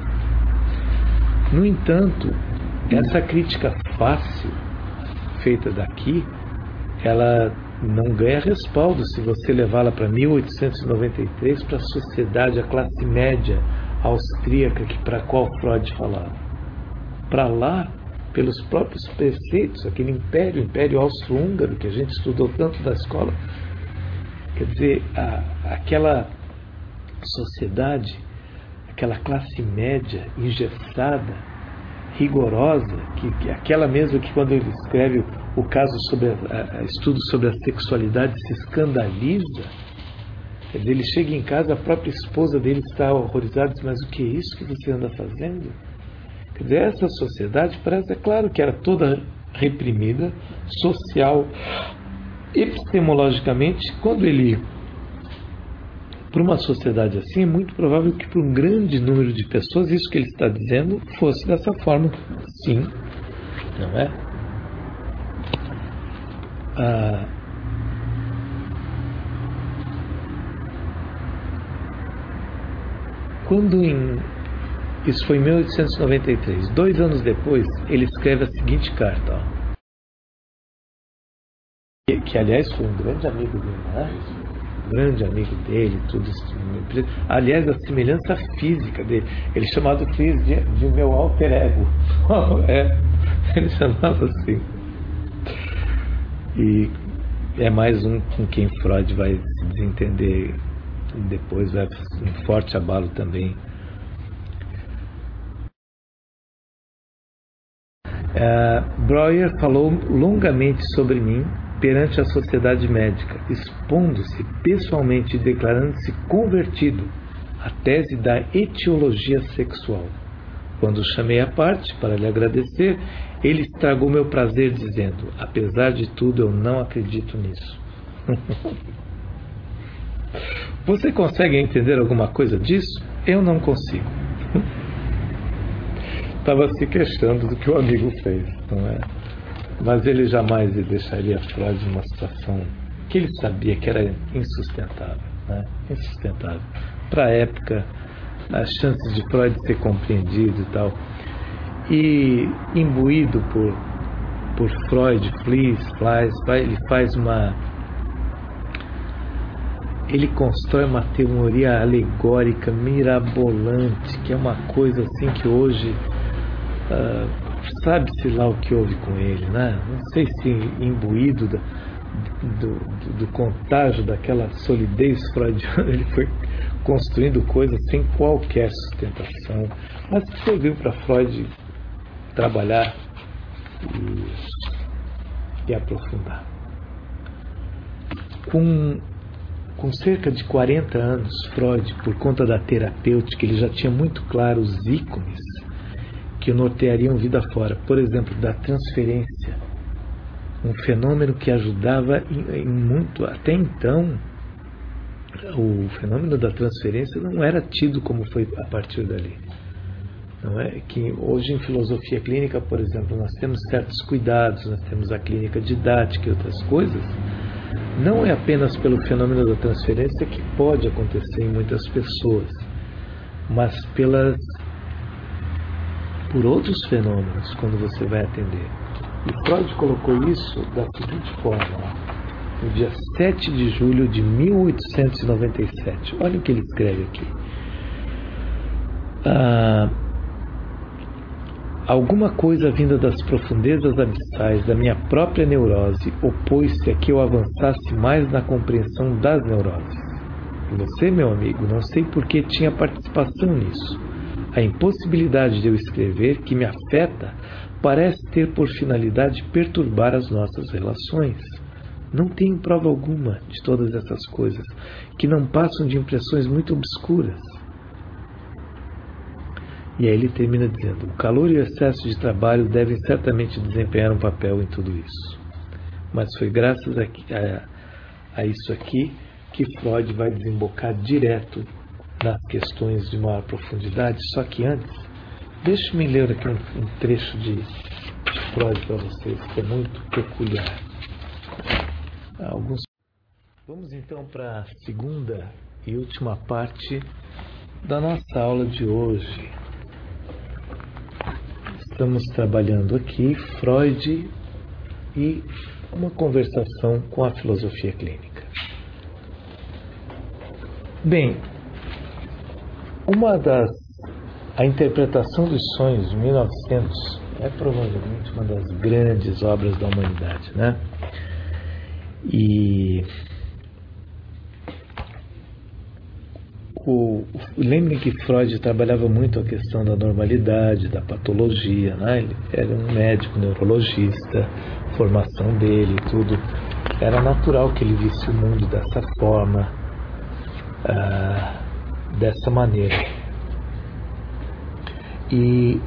No entanto, essa crítica fácil, feita daqui, ela não ganha respaldo se você levá-la para mil oitocentos e noventa e três, para a sociedade, a classe média austríaca que para a qual Freud falava. Para lá, pelos próprios preceitos, aquele império, império austro-húngaro que a gente estudou tanto da escola, quer dizer, a, aquela sociedade, aquela classe média engessada, rigorosa, que, que aquela mesma que quando ele escreve o caso sobre a, a estudo sobre a sexualidade se escandaliza. Quer dizer, ele chega em casa, a própria esposa dele está horrorizada, diz, mas o que é isso que você anda fazendo? Quer dizer, essa sociedade parece, é claro que era toda reprimida, social, epistemologicamente. Quando ele, para uma sociedade assim, é muito provável que para um grande número de pessoas, isso que ele está dizendo fosse dessa forma. Sim, não é? Ah, Quando em... Isso foi em mil oitocentos e noventa e três. Dois anos depois, ele escreve a seguinte carta. Ó, que, que, aliás, foi um grande amigo dele, né? Um grande amigo dele, tudo isso. Aliás, a semelhança física dele. Ele chamava o Cris de, de meu alter ego. É, ele chamava assim. E é mais um com quem Freud vai se desentender. E depois vai um forte abalo também. Uh, Breuer falou longamente sobre mim perante a sociedade médica, expondo-se pessoalmente e declarando-se convertido à tese da etiologia sexual. Quando o chamei à parte para lhe agradecer, ele estragou meu prazer dizendo, apesar de tudo eu não acredito nisso. Você consegue entender alguma coisa disso? Eu não consigo. Estava se queixando do que o amigo fez, não é? Mas ele jamais deixaria Freud numa situação que ele sabia que era insustentável, né? Insustentável. Para a época, as chances de Freud ser compreendido e tal. E imbuído por, por Freud, Fliess, Fliess, ele faz uma... Ele constrói uma teoria alegórica mirabolante, que é uma coisa assim que hoje uh, sabe-se lá o que houve com ele, né? Não sei se imbuído da, do, do, do contágio daquela solidez freudiana, ele foi construindo coisas sem qualquer sustentação, mas que serviu para Freud trabalhar e, e aprofundar. Com, com cerca de quarenta anos, Freud, por conta da terapêutica, ele já tinha muito claro os ícones que norteariam vida fora. Por exemplo, da transferência, um fenômeno que ajudava em, em muito. Até então, o fenômeno da transferência não era tido como foi a partir dali. Não é que hoje em filosofia clínica, por exemplo, nós temos certos cuidados, nós temos a clínica didática e outras coisas. Não é apenas pelo fenômeno da transferência que pode acontecer em muitas pessoas, mas pelas por outros fenômenos quando você vai atender. E Freud colocou isso da seguinte forma, no dia sete de julho de mil oitocentos e noventa e sete. Olha o que ele escreve aqui. Ah, alguma coisa vinda das profundezas abissais da minha própria neurose opôs-se a que eu avançasse mais na compreensão das neuroses. E você, meu amigo, não sei por que tinha participação nisso. A impossibilidade de eu escrever, que me afeta, parece ter por finalidade perturbar as nossas relações. Não tenho prova alguma de todas essas coisas, que não passam de impressões muito obscuras. E aí ele termina dizendo: o calor e o excesso de trabalho devem certamente desempenhar um papel em tudo isso. Mas foi graças a, a, a isso aqui que Freud vai desembocar direto nas questões de maior profundidade. Só que antes, deixe-me ler aqui um, um trecho de, de Freud para vocês, que é muito peculiar. Alguns... Vamos então para a segunda e última parte da nossa aula de hoje. Estamos trabalhando aqui Freud e uma conversação com a filosofia clínica. Bem, uma das a interpretação dos sonhos de mil e novecentos é provavelmente uma das grandes obras da humanidade, né? E o, lembrem que Freud trabalhava muito a questão da normalidade, da patologia, né? Ele era um médico neurologista, formação dele e tudo. Era natural que ele visse o mundo dessa forma, ah, dessa maneira. E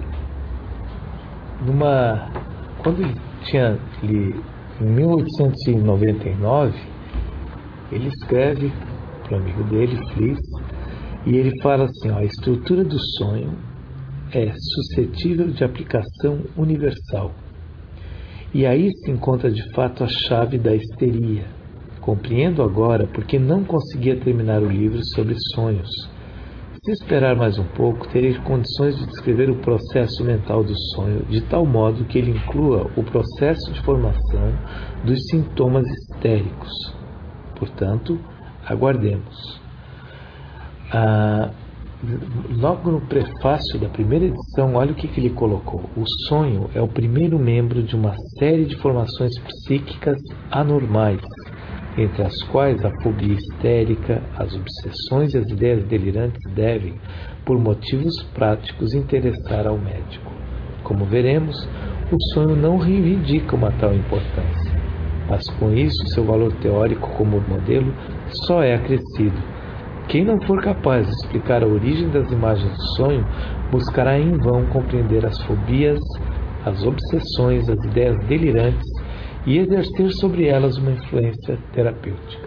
numa, quando ele tinha ele, em mil oitocentos e noventa e nove, ele escreve para o amigo dele, Fliss, e ele fala assim: ó, a estrutura do sonho é suscetível de aplicação universal. E aí se encontra de fato a chave da histeria. Compreendo agora porque não conseguia terminar o livro sobre sonhos. Se esperar mais um pouco, terei condições de descrever o processo mental do sonho de tal modo que ele inclua o processo de formação dos sintomas histéricos. Portanto, aguardemos. Ah, logo no prefácio da primeira edição, olha o que, que ele colocou. O sonho é o primeiro membro de uma série de formações psíquicas anormais, entre as quais a fobia histérica, as obsessões e as ideias delirantes devem, por motivos práticos, interessar ao médico. Como veremos, o sonho não reivindica uma tal importância, mas com isso seu valor teórico como modelo só é acrescido. Quem não for capaz de explicar a origem das imagens do sonho, buscará em vão compreender as fobias, as obsessões, as ideias delirantes e exercer sobre elas uma influência terapêutica.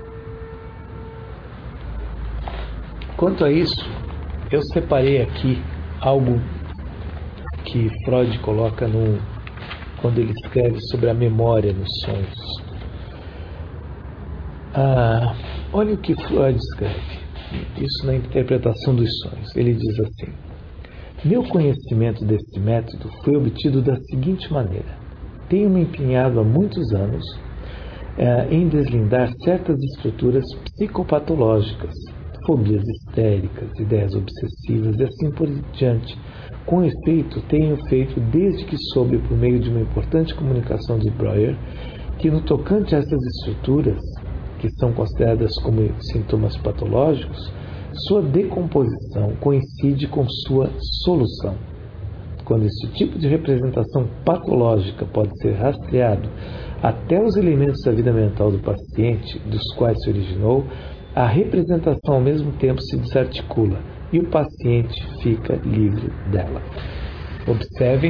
Quanto a isso, eu separei aqui algo que Freud coloca no, quando ele escreve sobre a memória nos sonhos. Ah, olha o que Freud escreve, isso na interpretação dos sonhos. Ele diz assim: meu conhecimento desse método foi obtido da seguinte maneira. Tenho me empenhado há muitos anos eh, em deslindar certas estruturas psicopatológicas, fobias histéricas, ideias obsessivas e assim por diante. Com efeito, tenho feito desde que soube por meio de uma importante comunicação de Breuer que no tocante a essas estruturas, que são consideradas como sintomas patológicos, sua decomposição coincide com sua solução. Quando esse tipo de representação patológica pode ser rastreado até os elementos da vida mental do paciente, dos quais se originou, a representação ao mesmo tempo se desarticula e o paciente fica livre dela. Observem,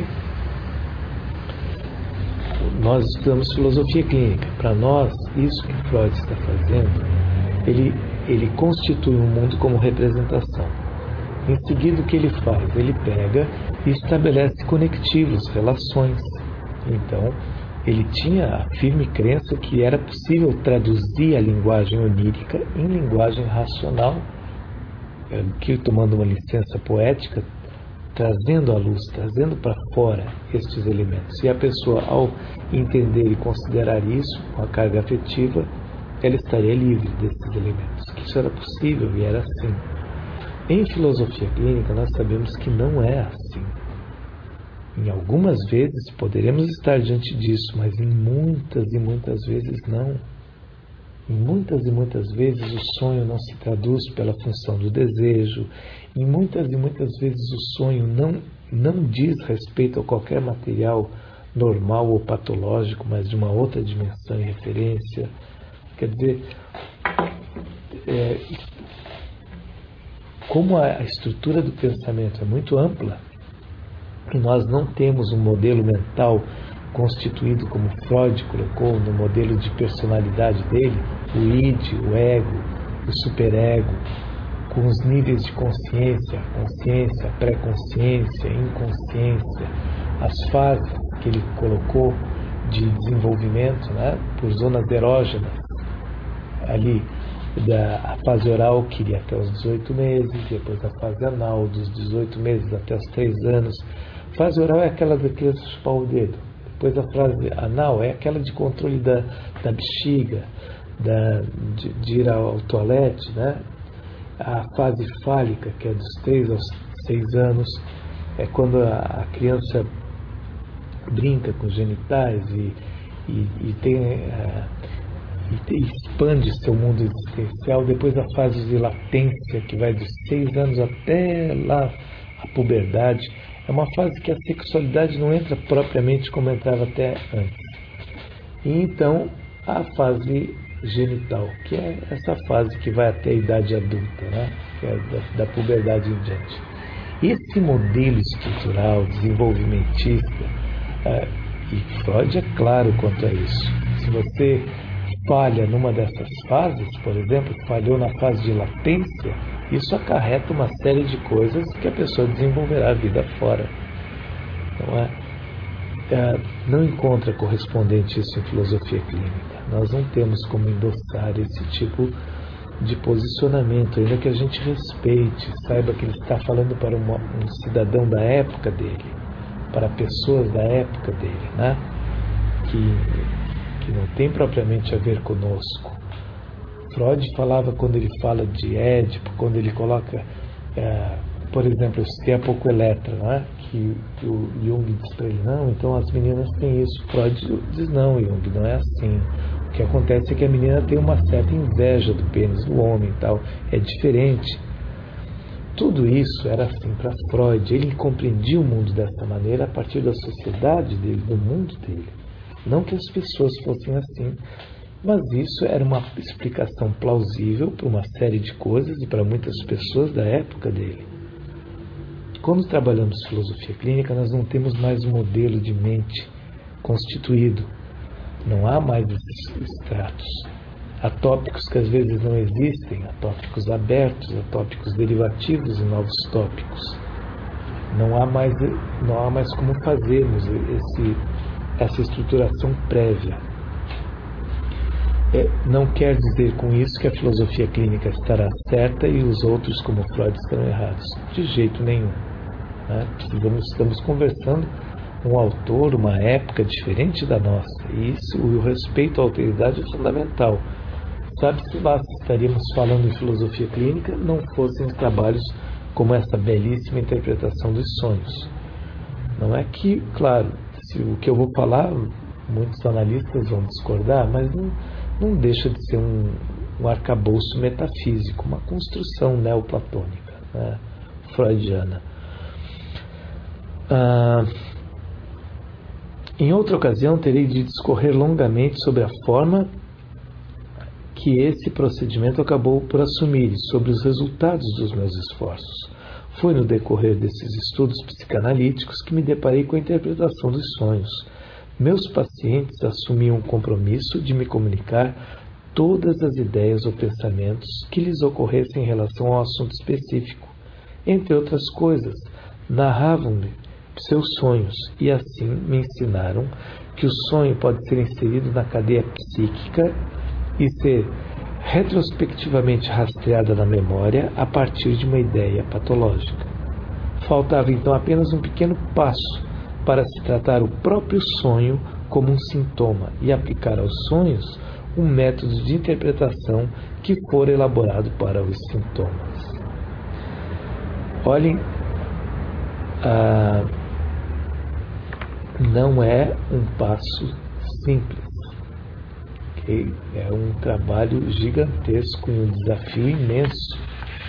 nós estudamos filosofia clínica. Para nós, isso que Freud está fazendo, ele, ele constitui um mundo como representação. Em seguida, o que ele faz? Ele pega e estabelece conectivos, relações. Então, ele tinha a firme crença que era possível traduzir a linguagem onírica em linguagem racional, que, tomando uma licença poética, trazendo à luz, trazendo para fora estes elementos. E a pessoa, ao entender e considerar isso, com a carga afetiva, ela estaria livre desses elementos. Que isso era possível e era assim. Em filosofia clínica, nós sabemos que não é assim. Em algumas vezes poderemos estar diante disso, mas em muitas e muitas vezes não. Em muitas e muitas vezes o sonho não se traduz pela função do desejo. Em muitas e muitas vezes o sonho não, não diz respeito a qualquer material normal ou patológico, mas de uma outra dimensão e referência. Quer dizer, é, como a estrutura do pensamento é muito ampla, e nós não temos um modelo mental constituído como Freud colocou no modelo de personalidade dele, o id, o ego, o superego, com os níveis de consciência, consciência, pré-consciência, inconsciência, as fases que ele colocou de desenvolvimento, né, por zonas erógenas, ali da a fase oral que iria até os dezoito meses, depois a fase anal dos dezoito meses até os três anos. A fase oral é aquela da criança chupar o dedo. Depois a fase anal é aquela de controle da, da bexiga, da, de, de ir ao toalete, né? A fase fálica, que é dos três aos seis anos, é quando a, a criança brinca com os genitais e, e, e tem, uh, e tem, expande seu mundo existencial. Depois a fase de latência, que vai dos seis anos até lá a puberdade. É uma fase que a sexualidade não entra propriamente como entrava até antes. E então, a fase genital, que é essa fase que vai até a idade adulta, né? Que é da, da puberdade em diante. Esse modelo estrutural, desenvolvimentista, é, e Freud é claro quanto a isso. Se você falha numa dessas fases, por exemplo, falhou na fase de latência, isso acarreta uma série de coisas que a pessoa desenvolverá a vida fora. Não é? É, não encontra correspondente isso em filosofia clínica. Nós não temos como endossar esse tipo de posicionamento, ainda que a gente respeite, saiba que ele está falando para uma, um cidadão da época dele, para pessoas da época dele, né? que, que não tem propriamente a ver conosco. Freud falava, quando ele fala de Édipo, quando ele coloca, é, por exemplo, eu citei há pouco Eletra, não é? que, que o Jung diz para ele, não, então as meninas têm isso. Freud diz, não, Jung, não é assim. O que acontece é que a menina tem uma certa inveja do pênis do homem e tal, é diferente. Tudo isso era assim para Freud. Ele compreendia o mundo dessa maneira a partir da sociedade dele, do mundo dele. Não que as pessoas fossem assim, mas isso era uma explicação plausível para uma série de coisas e para muitas pessoas da época dele. Quando trabalhamos filosofia clínica, nós não temos mais um modelo de mente constituído. Não há mais esses estratos. Há tópicos que às vezes não existem, há tópicos abertos, há tópicos derivativos e novos tópicos. Não há mais, não há mais como fazermos esse, essa estruturação prévia. É, não quer dizer com isso que a filosofia clínica estará certa e os outros, como Freud, estarão errados. De jeito nenhum. Né? Estamos, estamos conversando com um autor, uma época diferente da nossa. E isso, o respeito à autoridade é fundamental. sabe-se lá se estaríamos falando em filosofia clínica não fossem os trabalhos como essa belíssima interpretação dos sonhos. Não é que, claro, se o que eu vou falar, muitos analistas vão discordar, mas não, não deixa de ser um, um arcabouço metafísico, uma construção neoplatônica, né, freudiana. Ah, em outra ocasião, terei de discorrer longamente sobre a forma que esse procedimento acabou por assumir e sobre os resultados dos meus esforços. Foi no decorrer desses estudos psicanalíticos que me deparei com a interpretação dos sonhos. Meus pacientes assumiam o compromisso de me comunicar todas as ideias ou pensamentos que lhes ocorressem em relação ao assunto específico. Entre outras coisas, narravam-me seus sonhos e assim me ensinaram que o sonho pode ser inserido na cadeia psíquica e ser retrospectivamente rastreada na memória a partir de uma ideia patológica. Faltava então apenas um pequeno passo para se tratar o próprio sonho como um sintoma e aplicar aos sonhos um método de interpretação que for elaborado para os sintomas. Olhem, ah, não é um passo simples. É um trabalho gigantesco e um desafio imenso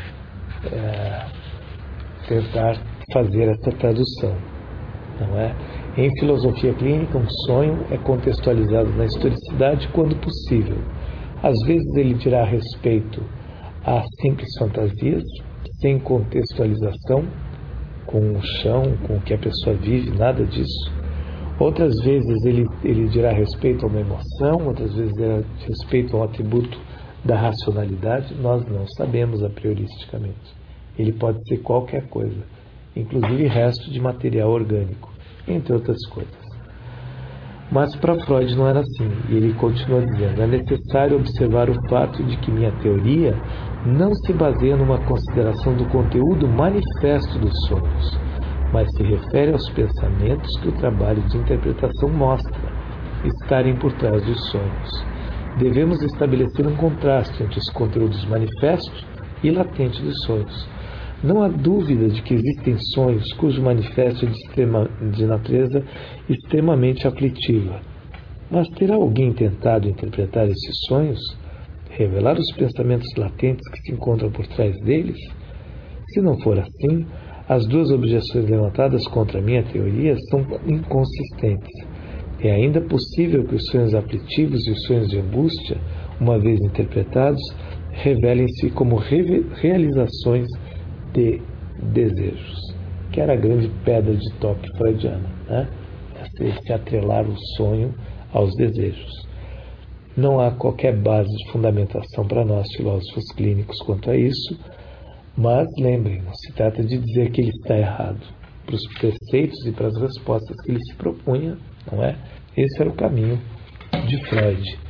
é, tentar fazer essa tradução, não é? Em filosofia clínica, um sonho é contextualizado na historicidade quando possível. Às vezes ele dirá respeito a simples fantasias, sem contextualização, com o chão, com o que a pessoa vive, nada disso. Outras vezes ele, ele dirá respeito a uma emoção, outras vezes dirá respeito a um atributo da racionalidade. Nós não sabemos a prioristicamente. Ele pode ser qualquer coisa, inclusive resto de material orgânico, entre outras coisas. Mas para Freud não era assim, e ele continua dizendo: é necessário observar o fato de que minha teoria não se baseia numa consideração do conteúdo manifesto dos sonhos, mas se refere aos pensamentos que o trabalho de interpretação mostra estarem por trás dos sonhos. Devemos estabelecer um contraste entre os conteúdos manifestos e latentes dos sonhos. Não há dúvida de que existem sonhos cujo manifesto é de, extrema, de natureza extremamente aflitiva. Mas terá alguém tentado interpretar esses sonhos? Revelar os pensamentos latentes que se encontram por trás deles? Se não for assim, as duas objeções levantadas contra a minha teoria são inconsistentes. É ainda possível que os sonhos aflitivos e os sonhos de angústia, uma vez interpretados, revelem-se como re realizações de desejos, que era a grande pedra de toque freudiana, né? Esse atrelar o sonho aos desejos. Não há qualquer base de fundamentação para nós, filósofos clínicos, quanto a isso. Mas lembrem, não se trata de dizer que ele está errado. Para os preceitos e para as respostas que ele se propunha, não é? Esse era o caminho de Freud.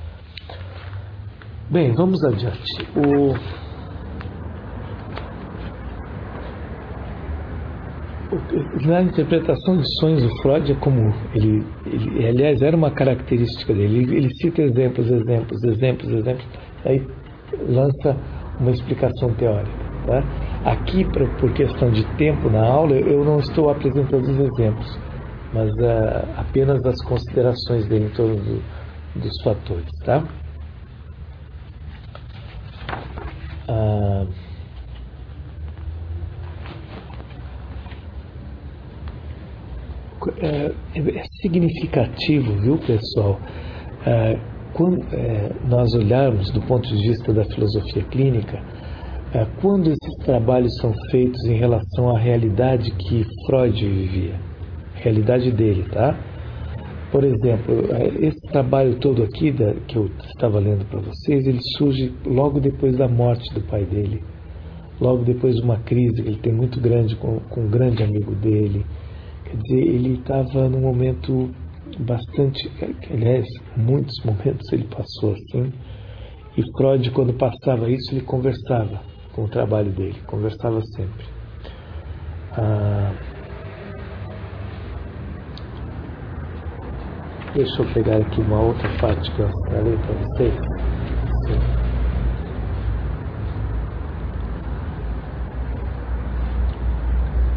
Bem, vamos adiante. O, o, na interpretação de sonhos, o Freud é como ele, ele, aliás, era uma característica dele. Ele, ele cita exemplos, exemplos, exemplos, exemplos, aí lança uma explicação teórica. Tá? Aqui, pra, por questão de tempo na aula, eu não estou apresentando os exemplos, mas uh, apenas as considerações dele em torno do, dos fatores. Tá? Uh, é, é significativo, viu, pessoal? Uh, quando uh, nós olharmos do ponto de vista da filosofia clínica, quando esses trabalhos são feitos em relação à realidade que Freud vivia, realidade dele, tá? Por exemplo, esse trabalho todo aqui da, que eu estava lendo para vocês, ele surge logo depois da morte do pai dele, logo depois de uma crise que ele tem muito grande com, com um grande amigo dele. Quer dizer, ele estava num momento bastante, aliás, muitos momentos ele passou assim, e Freud, quando passava isso, ele conversava com o trabalho dele, conversava sempre. Ah, deixa eu pegar aqui uma outra parte que eu falei para vocês. Sim.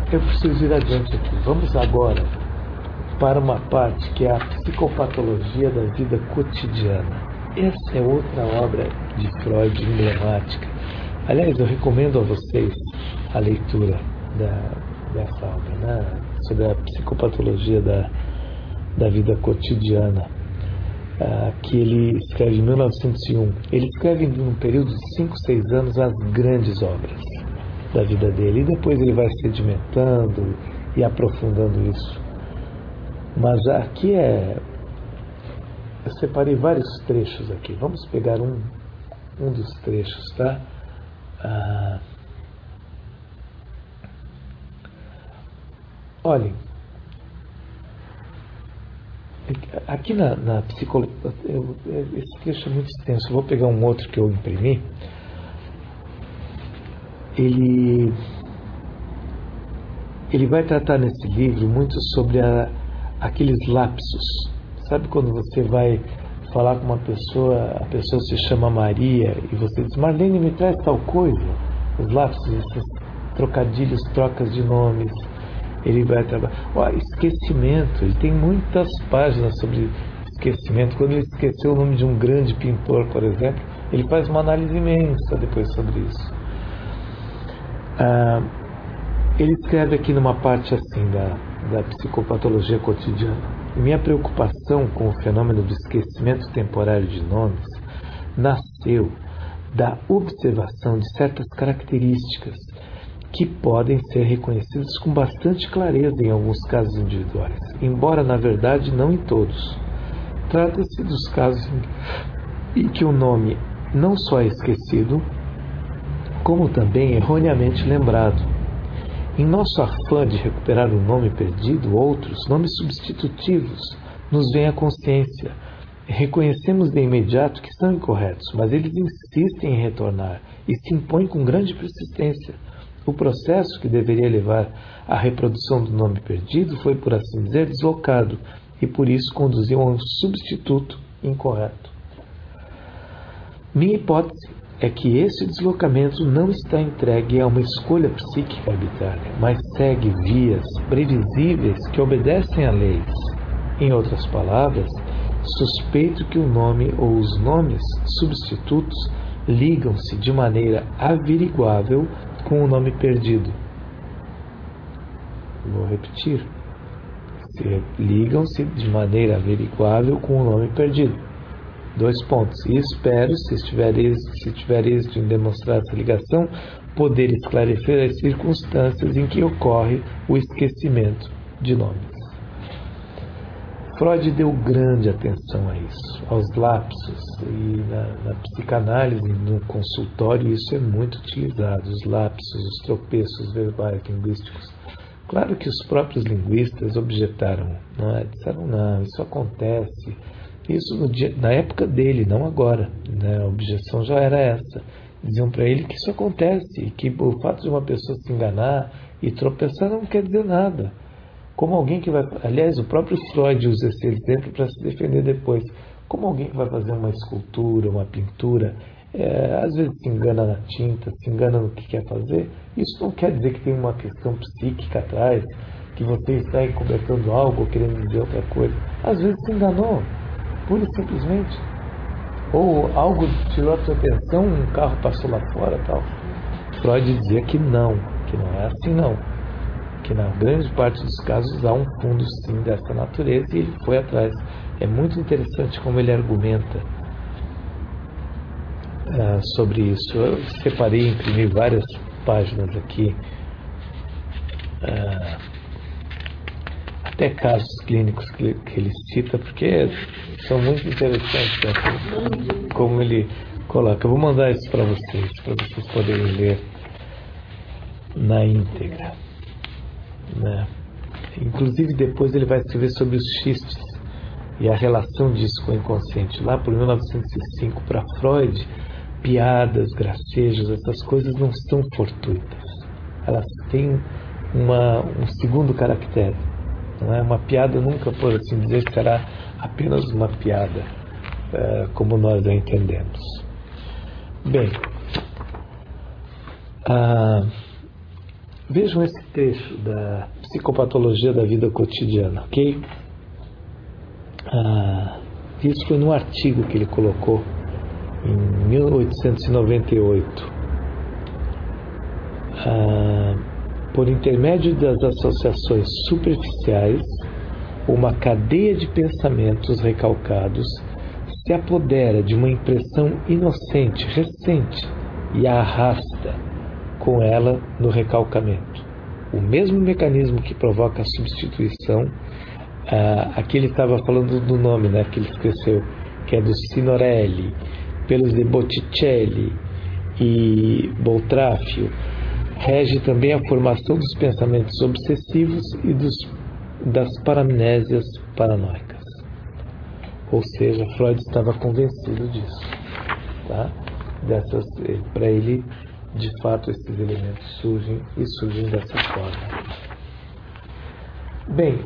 eu preciso ir adiante aqui. Vamos agora para uma parte que é a psicopatologia da vida cotidiana. Essa é outra obra de Freud emblemática. Aliás, eu recomendo a vocês a leitura da, dessa obra, né? Sobre a psicopatologia da, da vida cotidiana, uh, que ele escreve em mil novecentos e um. Ele escreve em um período de cinco, seis anos as grandes obras da vida dele, e depois ele vai sedimentando e aprofundando isso. Mas aqui é... Eu separei vários trechos aqui. Vamos pegar um, um dos trechos, tá? Ah, olhem, aqui na, na psicologia, esse trecho é muito extenso. Eu vou pegar um outro que eu imprimi. Ele, ele vai tratar nesse livro muito sobre a, aqueles lapsos. Sabe quando você vai falar com uma pessoa, a pessoa se chama Maria, e você diz, Marlene, me traz tal coisa? Os lapsos, esses trocadilhos, trocas de nomes. Ele vai trabalhar. Oh, esquecimento, ele tem muitas páginas sobre esquecimento. Quando ele esqueceu o nome de um grande pintor, por exemplo, ele faz uma análise imensa depois sobre isso. Ah, ele escreve aqui numa parte assim da, da psicopatologia cotidiana. Minha preocupação com o fenômeno do esquecimento temporário de nomes nasceu da observação de certas características que podem ser reconhecidas com bastante clareza em alguns casos individuais, embora na verdade não em todos. Trata-se dos casos em que o nome não só é esquecido, como também erroneamente lembrado. Em nosso afã de recuperar o nome perdido, outros nomes substitutivos nos vêm à consciência. Reconhecemos de imediato que são incorretos, mas eles insistem em retornar e se impõem com grande persistência. O processo que deveria levar à reprodução do nome perdido foi, por assim dizer, deslocado e por isso conduziu a um substituto incorreto. Minha hipótese é que esse deslocamento não está entregue a uma escolha psíquica arbitrária, mas segue vias previsíveis que obedecem a leis. Em outras palavras, suspeito que o nome ou os nomes substitutos ligam-se de maneira averiguável com o nome perdido. Vou repetir. Se ligam-se de maneira averiguável com o nome perdido. Dois pontos. E espero, se estiver êxito, se tiver êxito em demonstrar essa ligação, poder esclarecer as circunstâncias em que ocorre o esquecimento de nomes. Freud deu grande atenção a isso, aos lapsos, e na, na psicanálise, no consultório, isso é muito utilizado, os lapsos, os tropeços verbais, linguísticos. Claro que os próprios linguistas objetaram, não é? Disseram, não, isso acontece. Isso no dia, na época dele, não agora, né? A objeção já era essa. Diziam para ele que isso acontece e que o fato de uma pessoa se enganar e tropeçar não quer dizer nada. Como alguém que vai... Aliás, o próprio Freud usa esse exemplo para se defender depois. Como alguém que vai fazer uma escultura, uma pintura, é, às vezes se engana na tinta, se engana no que quer fazer, isso não quer dizer que tem uma questão psíquica atrás, que você está encobertando algo ou querendo dizer outra coisa. Às vezes se enganou. Pura e simplesmente. Ou algo tirou a sua atenção, um carro passou lá fora, tal. Freud dizia que não, que não é assim não. Que na grande parte dos casos há um fundo sim dessa natureza e ele foi atrás. É muito interessante como ele argumenta uh, sobre isso. Eu separei e imprimi várias páginas aqui. Uh, até casos clínicos que, que ele cita, porque são muito interessantes, né? Como ele coloca. Eu vou mandar isso para vocês, para vocês poderem ler na íntegra, né? Inclusive depois ele vai escrever sobre os xistes e a relação disso com o inconsciente. Lá por mil novecentos e cinco, para Freud, piadas, gracejos, essas coisas não são fortuitas. Elas têm uma, um segundo caractere. Não é? Uma piada nunca, por assim dizer, será apenas uma piada, uh, como nós a entendemos. Bem, uh, Vejam esse trecho da Psicopatologia da Vida Cotidiana, ok? Ah, isso foi num artigo que ele colocou em mil oitocentos e noventa e oito. Ah, por intermédio das associações superficiais, uma cadeia de pensamentos recalcados se apodera de uma impressão inocente, recente, e a arrasta com ela no recalcamento. O mesmo mecanismo que provoca a substituição, ah, aqui ele estava falando do nome, né, que ele esqueceu, que é do Signorelli, pelos de Botticelli e Boltraffio, rege também a formação dos pensamentos obsessivos e dos, das paramnésias paranoicas. Ou seja, Freud estava convencido disso, tá? Dessas, para ele, de fato, esses elementos surgem e surgem dessa forma. Bem,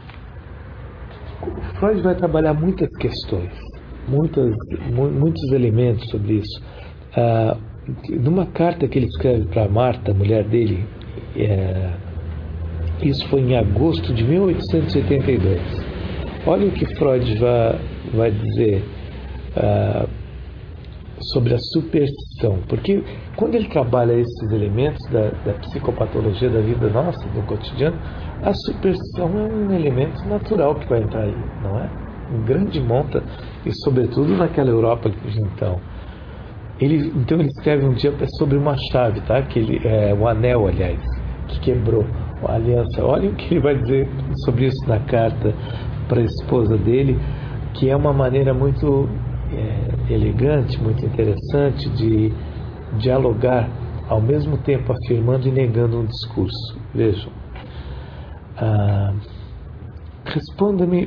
Freud vai trabalhar muitas questões, muitas, mu- muitos elementos sobre isso. Ah, numa carta que ele escreve para Marta, a mulher dele, é, isso foi em agosto de mil oitocentos e oitenta e dois. Olha o que Freud vai, vai dizer ah, sobre a superstição, porque quando ele trabalha esses elementos da, da psicopatologia da vida nossa, do cotidiano, a superstição é um elemento natural que vai entrar aí, não é? Em grande monta, e sobretudo naquela Europa de então. Ele, então ele escreve um dia sobre uma chave, tá? Que ele, é, um anel, aliás, que quebrou a aliança. Olha o que ele vai dizer sobre isso na carta para a esposa dele, que é uma maneira muito é, elegante, muito interessante de dialogar, ao mesmo tempo afirmando e negando um discurso. Vejam. Ah, responda-me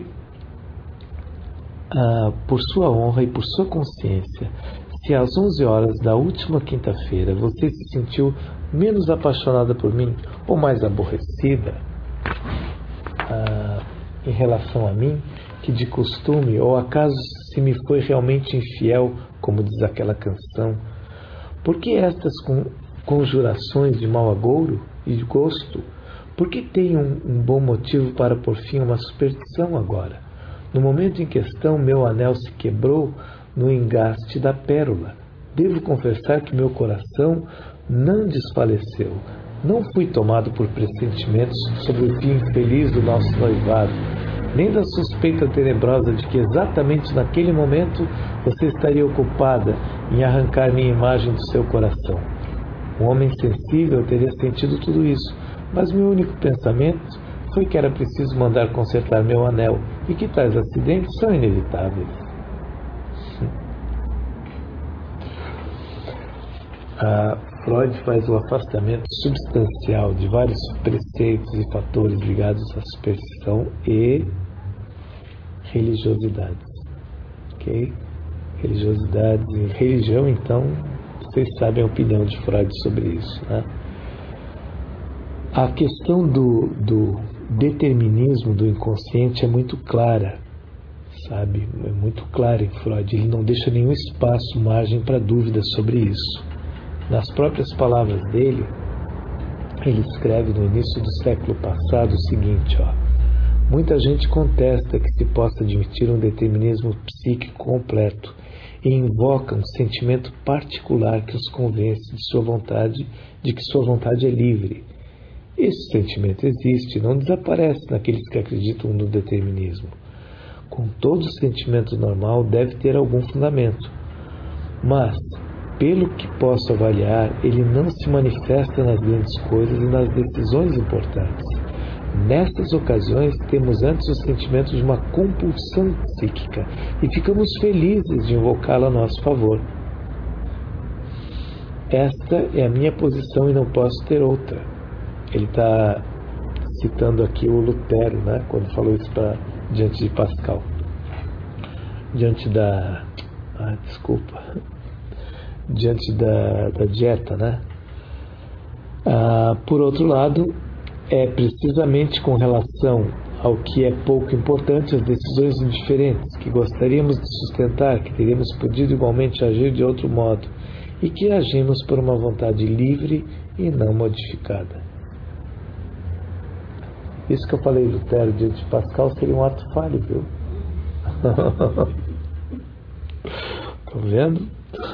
ah, por sua honra e por sua consciência, se às onze horas da última quinta-feira você se sentiu menos apaixonada por mim ou mais aborrecida ah, em relação a mim que de costume, ou acaso se me foi realmente infiel, como diz aquela canção. Por que estas conjurações de mau agouro e de gosto? Por que tenho um, um bom motivo para por fim uma superstição agora? No momento em questão, meu anel se quebrou no engaste da pérola. Devo confessar que meu coração não desfaleceu. Não fui tomado por pressentimentos sobre o fim infeliz do nosso noivado, nem da suspeita tenebrosa de que exatamente naquele momento você estaria ocupada em arrancar minha imagem do seu coração. Um homem sensível teria sentido tudo isso, mas meu único pensamento foi que era preciso mandar consertar meu anel e que tais acidentes são inevitáveis. Ah, Freud faz o afastamento substancial de vários preceitos e fatores ligados à superstição e religiosidade. Ok? Religiosidade e religião, então, vocês sabem a opinião de Freud sobre isso, né? A questão do, do determinismo do inconsciente é muito clara, sabe? É muito clara em Freud. Ele não deixa nenhum espaço, margem para dúvida sobre isso. Nas próprias palavras dele, ele escreve no início do século passado o seguinte, ó: muita gente contesta que se possa admitir um determinismo psíquico completo e invoca um sentimento particular que os convence de sua vontade, de que sua vontade é livre. Esse sentimento existe e não desaparece naqueles que acreditam no determinismo. Com todo sentimento normal deve ter algum fundamento, mas pelo que posso avaliar, ele não se manifesta nas grandes coisas e nas decisões importantes. Nessas ocasiões, temos antes o sentimento de uma compulsão psíquica e ficamos felizes de invocá-la a nosso favor. Esta é a minha posição e não posso ter outra. Ele está citando aqui o Lutero, né, quando falou isso pra, diante de Pascal. Diante da... Ah, desculpa... diante da, da dieta, né? Ah, por outro lado, é precisamente com relação ao que é pouco importante, as decisões indiferentes, que gostaríamos de sustentar, que teríamos podido igualmente agir de outro modo, e que agimos por uma vontade livre e não modificada. Isso que eu falei, Lutero, diante de Pascal, seria um ato falho, viu? Estão vendo?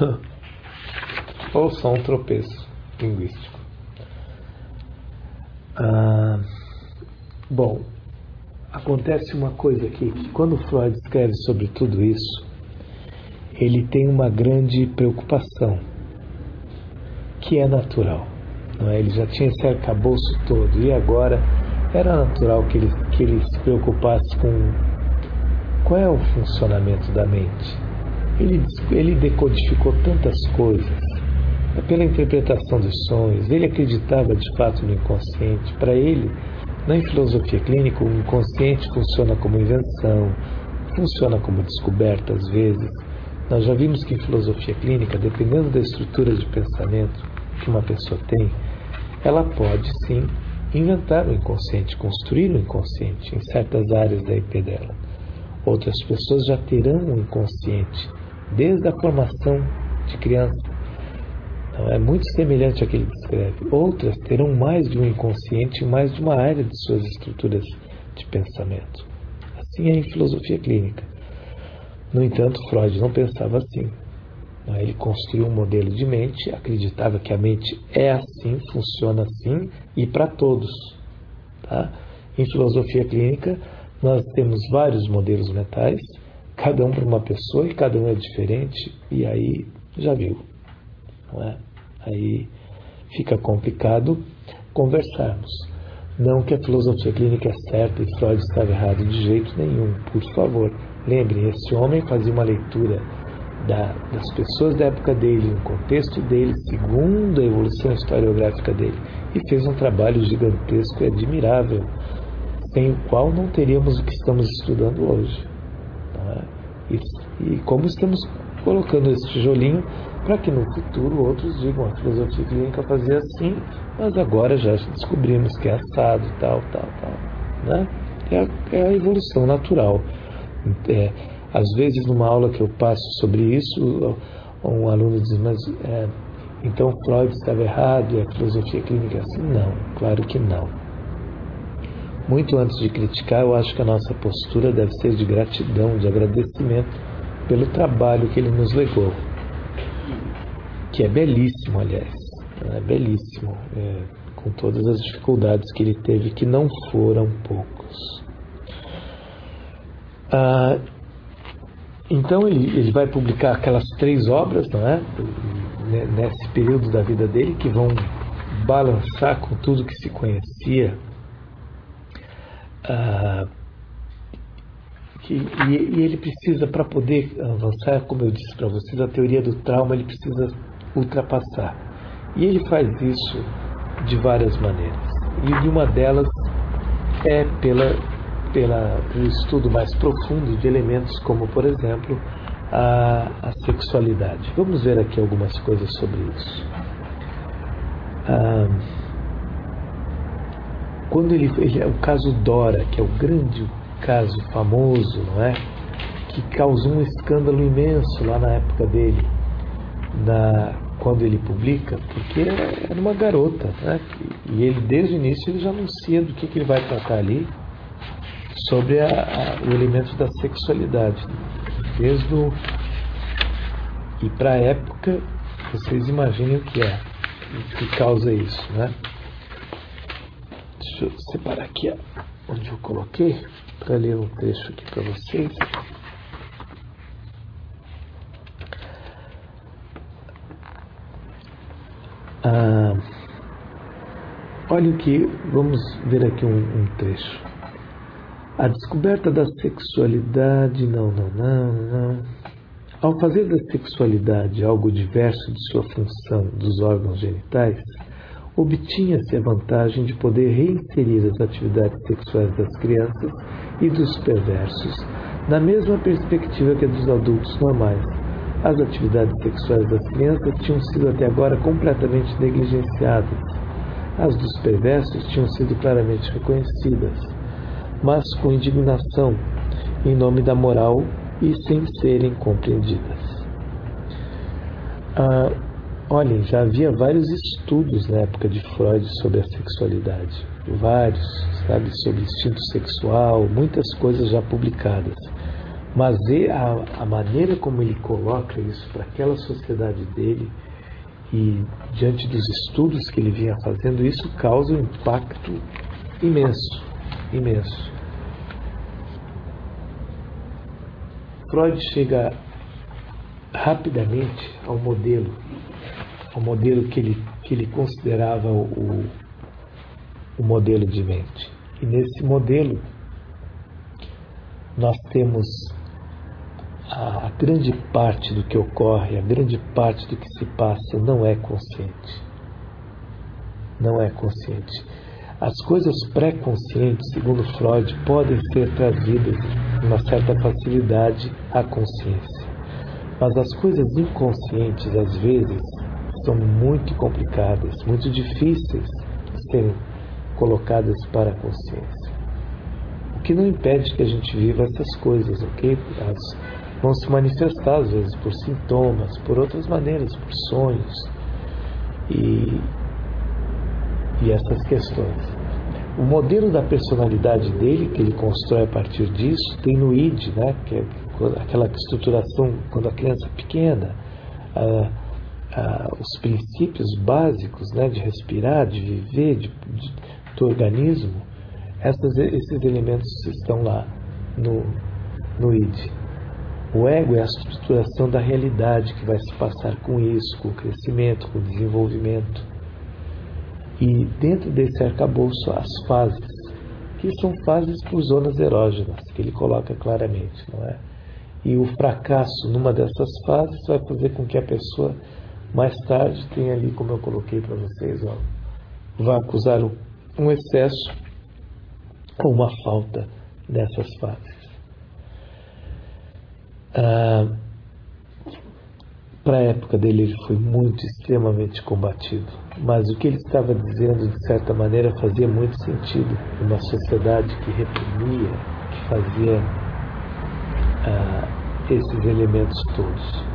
Ou só um tropeço linguístico. Ah, bom, acontece uma coisa aqui, que quando Freud escreve sobre tudo isso, ele tem uma grande preocupação, que é natural. Não é? Ele já tinha esse arcabouço todo, e agora era natural que ele, que ele se preocupasse com qual é o funcionamento da mente. Ele, ele decodificou tantas coisas, pela interpretação dos sonhos, ele acreditava de fato no inconsciente. Para ele, na filosofia clínica, o inconsciente funciona como invenção, funciona como descoberta às vezes. Nós já vimos que em filosofia clínica, dependendo da estrutura de pensamento que uma pessoa tem, ela pode sim inventar o inconsciente, construir o inconsciente em certas áreas da I P dela. Outras pessoas já terão o inconsciente desde a formação de criança. Então, é muito semelhante àquele que escreve. Outras terão mais de um inconsciente em mais de uma área de suas estruturas de pensamento. Assim é em filosofia clínica. No entanto, Freud não pensava assim. Ele construiu um modelo de mente, acreditava que a mente é assim, funciona assim e para todos. Tá? Em filosofia clínica, nós temos vários modelos mentais, cada um para uma pessoa e cada um é diferente, e aí já viu. Não é? Aí fica complicado conversarmos. Não que a filosofia clínica é certa e Freud estava errado de jeito nenhum, por favor. Lembrem, esse homem fazia uma leitura da, das pessoas da época dele, no contexto dele, segundo a evolução historiográfica dele, e fez um trabalho gigantesco e admirável, sem o qual não teríamos o que estamos estudando hoje. Não é? e, e como estamos colocando esse tijolinho para que no futuro outros digam a filosofia clínica fazia assim, mas agora já descobrimos que é assado, tal, tal, tal. Né? É, a, é a evolução natural. É, às vezes numa aula que eu passo sobre isso, um aluno diz, mas é, então Freud estava errado e a filosofia clínica é assim? Não, claro que não. Muito antes de criticar, eu acho que a nossa postura deve ser de gratidão, de agradecimento pelo trabalho que ele nos legou, que é belíssimo, aliás, é belíssimo, é, com todas as dificuldades que ele teve, que não foram poucos. Ah, então ele, ele vai publicar aquelas três obras, não é? Nesse período da vida dele, que vão balançar com tudo que se conhecia. Ah, que, e, e ele precisa, para poder avançar, como eu disse para vocês, a teoria do trauma, ele precisa ultrapassar. E ele faz isso de várias maneiras. E uma delas é pela, pela, pelo estudo mais profundo de elementos como, por exemplo, a, a sexualidade. Vamos ver aqui algumas coisas sobre isso. Ah, quando ele, ele é o caso Dora, que é o grande caso famoso, não é? Que causou um escândalo imenso lá na época dele, na, quando ele publica, porque era uma garota, né? E ele desde o início ele já anuncia do que, que ele vai tratar ali, sobre a, a, o elemento da sexualidade, desde o, e para a época vocês imaginem o que é, o que causa isso, né? Deixa eu separar aqui onde eu coloquei para ler um trecho aqui para vocês. Ah, olha o que, vamos ver aqui um, um trecho. A descoberta da sexualidade, não, não, não, não. Ao fazer da sexualidade algo diverso de sua função dos órgãos genitais, obtinha-se a vantagem de poder reinserir as atividades sexuais das crianças e dos perversos na mesma perspectiva que a dos adultos normais. As atividades sexuais das crianças tinham sido até agora completamente negligenciadas. As dos perversos tinham sido claramente reconhecidas, mas com indignação, em nome da moral e sem serem compreendidas. Ah, Olhem, já havia vários estudos na época de Freud sobre a sexualidade. vários, sabe, sobre instinto sexual, muitas coisas já publicadas. Mas a, a maneira como ele coloca isso para aquela sociedade dele e diante dos estudos que ele vinha fazendo, isso causa um impacto imenso, imenso. Freud chega rapidamente ao modelo, ao modelo que ele, que ele considerava o, o modelo de mente. E nesse modelo nós temos a, a grande parte do que ocorre, a grande parte do que se passa não é consciente. Não é consciente. As coisas pré-conscientes, segundo Freud, podem ser trazidas com uma certa facilidade à consciência. Mas as coisas inconscientes, às vezes, são muito complicadas, muito difíceis de serem colocadas para a consciência. O que não impede que a gente viva essas coisas, ok? Elas vão se manifestar, às vezes, por sintomas, por outras maneiras, por sonhos e, e essas questões. O modelo da personalidade dele, que ele constrói a partir disso, tem no I D, né? Que é aquela estruturação quando a criança é pequena, ah, ah, os princípios básicos, né, de respirar, de viver, de, de, do organismo, essas, esses elementos estão lá no, no I D. O ego é a estruturação da realidade que vai se passar com isso, com o crescimento, com o desenvolvimento. E dentro desse arcabouço, as fases, que são fases por zonas erógenas, que ele coloca claramente, não é? E o fracasso numa dessas fases vai fazer com que a pessoa, mais tarde, tenha ali, como eu coloquei para vocês, ó, vai acusar um excesso ou uma falta nessas fases. Ah, para a época dele, ele foi muito, extremamente combatido. Mas o que ele estava dizendo, de certa maneira, fazia muito sentido numa sociedade que reprimia, que fazia ah, esses elementos todos.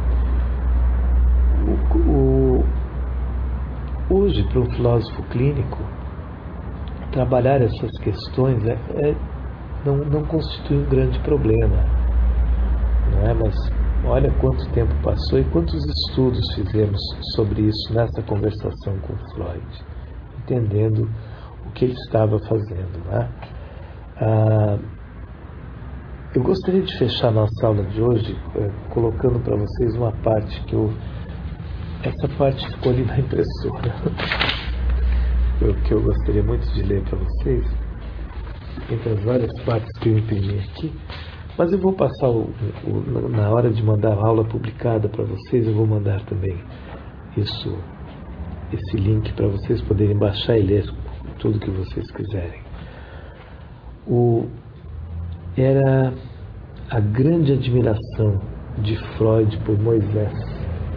O, o, hoje, para um filósofo clínico, trabalhar essas questões é, é, não, não constitui um grande problema, não é? Mas olha quanto tempo passou e quantos estudos fizemos sobre isso nessa conversação com Freud, entendendo o que ele estava fazendo, né? Ah, eu gostaria de fechar nossa aula de hoje eh, colocando para vocês uma parte que eu... Essa parte ficou ali na impressora, eu, que eu gostaria muito de ler para vocês, entre as várias partes que eu imprimi aqui. Mas eu vou passar, o, o, na hora de mandar a aula publicada para vocês, eu vou mandar também isso, esse link para vocês poderem baixar e ler tudo que vocês quiserem. O, era a grande admiração de Freud por Moisés.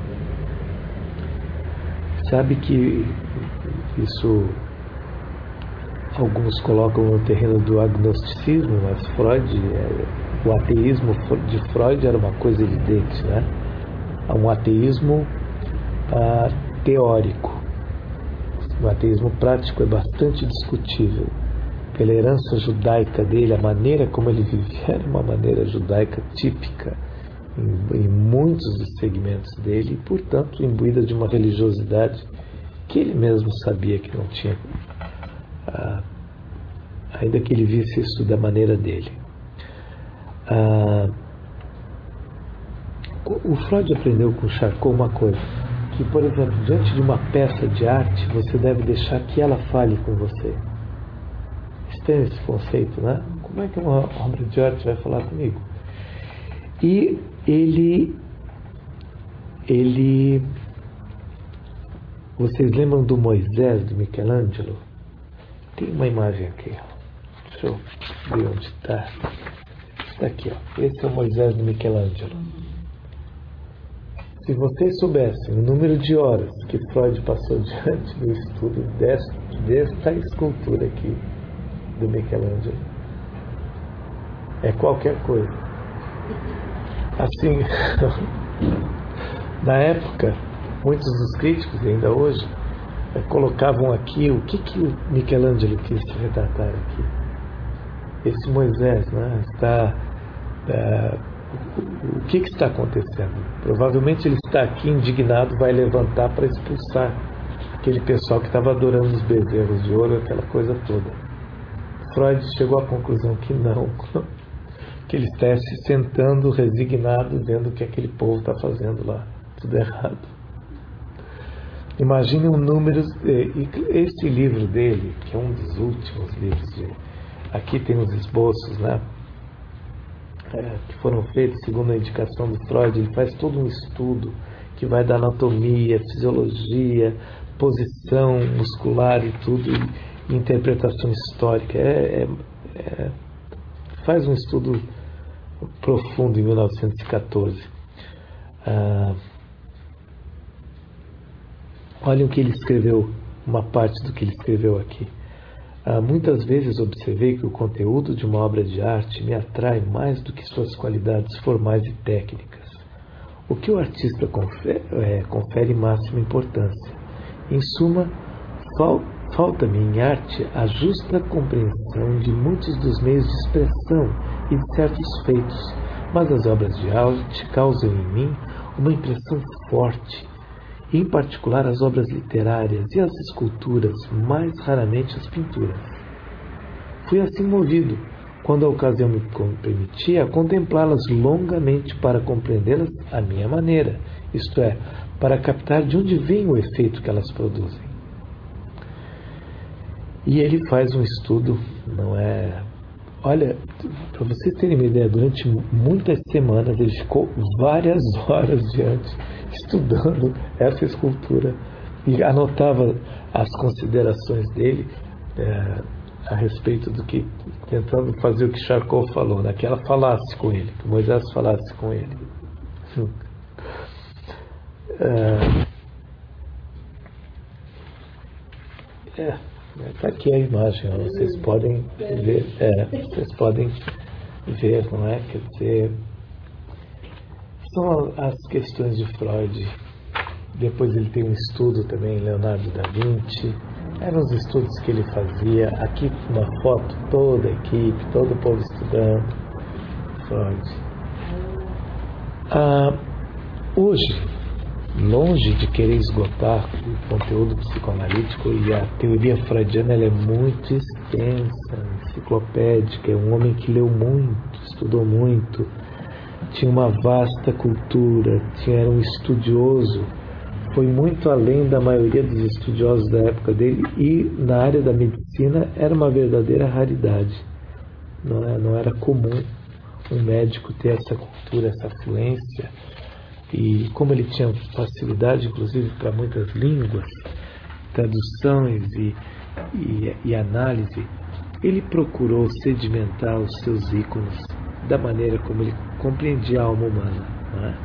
Sabe que isso alguns colocam no terreno do agnosticismo, mas Freud, o ateísmo de Freud era uma coisa evidente, né? Um ateísmo ah, teórico. O ateísmo prático é bastante discutível. Pela herança judaica dele, a maneira como ele vivia era uma maneira judaica típica em, em muitos dos segmentos dele, e, portanto, imbuída de uma religiosidade que ele mesmo sabia que não tinha, ah, ainda que ele visse isso da maneira dele. Ah, o Freud aprendeu com Charcot uma coisa, que, por exemplo, diante de uma peça de arte, você deve deixar que ela fale com você. Tem esse conceito, né? Como é que uma obra de arte vai falar comigo? E ele, ele, vocês lembram do Moisés, de Michelangelo? Tem uma imagem aqui, ó. Deixa eu ver onde está. Está aqui, ó. Esse é o Moisés de Michelangelo. Se vocês soubessem o número de horas que Freud passou diante do estudo desta, desta escultura aqui, do Michelangelo, é qualquer coisa. Assim, na época, muitos dos críticos, ainda hoje, é, colocavam aqui o que, que o Michelangelo quis retratar aqui. Esse Moisés, né, está, é, o, o que, que está acontecendo? Provavelmente ele está aqui indignado, vai levantar para expulsar aquele pessoal que estava adorando os bezerros de ouro, aquela coisa toda. Freud chegou à conclusão que não, que ele está se sentando resignado, vendo o que aquele povo está fazendo lá, tudo errado. Imagine um número, esse livro dele, que é um dos últimos livros dele, aqui tem os esboços, né, é, que foram feitos segundo a indicação do Freud. Ele faz todo um estudo que vai da anatomia, fisiologia, posição muscular e tudo, e interpretação histórica. É, é, é, faz um estudo profundo em mil novecentos e quatorze. Ah, olhem o que ele escreveu, uma parte do que ele escreveu aqui. Ah, muitas vezes observei que o conteúdo de uma obra de arte me atrai mais do que suas qualidades formais e técnicas. O que o artista confere, é, confere máxima importância. Em suma, fal, falta-me em arte a justa compreensão de muitos dos meios de expressão e de certos feitos, mas as obras de arte causam em mim uma impressão forte, em particular as obras literárias e as esculturas, mais raramente as pinturas. Fui assim movido, quando a ocasião me permitia, a contemplá-las longamente para compreendê-las à minha maneira, isto é, para captar de onde vem o efeito que elas produzem. E ele faz um estudo, não é... Olha, para vocês terem uma ideia, durante muitas semanas ele ficou várias horas diante, estudando essa escultura e anotava as considerações dele é, a respeito do que, tentando fazer o que Charcot falou, né? Que ela falasse com ele, que Moisés falasse com ele. É, é, tá aqui a imagem, ó, vocês podem ver, é, vocês podem ver, não é? Quer dizer, são as questões de Freud. Depois ele tem um estudo também, Leonardo da Vinci. Eram os estudos que ele fazia. Aqui uma foto, toda a equipe, todo o povo estudando Freud. Ah, hoje, longe de querer esgotar o conteúdo psicoanalítico, e a teoria freudiana ela é muito extensa, enciclopédica, é um homem que leu muito, estudou muito, tinha uma vasta cultura, tinha, era um estudioso, foi muito além da maioria dos estudiosos da época dele, e na área da medicina era uma verdadeira raridade. Não, é, não era comum um médico ter essa cultura, essa fluência. E como ele tinha facilidade, inclusive, para muitas línguas, traduções e, e, e análise, ele procurou sedimentar os seus ícones da maneira como ele compreendia a alma humana. Não é?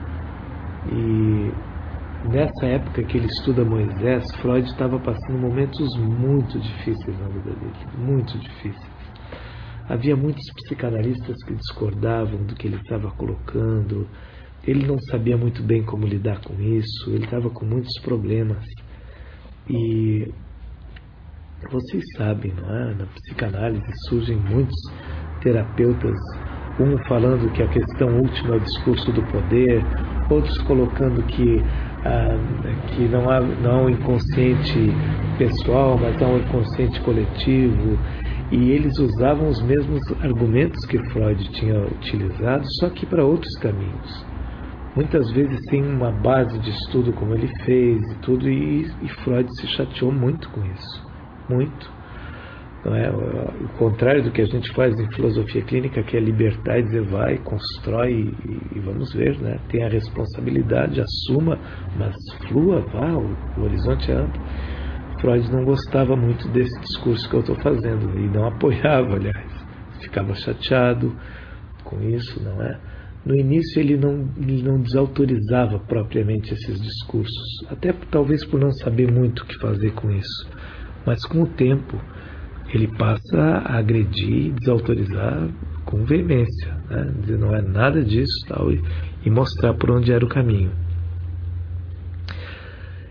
E nessa época que ele estuda Moisés, Freud estava passando momentos muito difíceis na vida dele, muito difíceis. Havia muitos psicanalistas que discordavam do que ele estava colocando. Ele não sabia muito bem como lidar com isso, ele estava com muitos problemas. E vocês sabem, não é? Na psicanálise surgem muitos terapeutas, um falando que a questão última é o discurso do poder, outros colocando que, ah, que não há, não há um inconsciente pessoal, mas há um inconsciente coletivo. E eles usavam os mesmos argumentos que Freud tinha utilizado, só que para outros caminhos. Muitas vezes sem uma base de estudo como ele fez e tudo, e, e Freud se chateou muito com isso, muito. Não é? O contrário do que a gente faz em filosofia clínica, que é libertar e dizer vai, constrói e, e vamos ver, né? Tem a responsabilidade, assuma, mas flua, vá, o, o horizonte é amplo. Freud não gostava muito desse discurso que eu estou fazendo e não apoiava, aliás, ficava chateado com isso, não é? No início ele não, ele não desautorizava propriamente esses discursos, até talvez por não saber muito o que fazer com isso. Mas com o tempo ele passa a agredir e desautorizar com veemência, né? Dizer não é nada disso tal, e, e mostrar por onde era o caminho.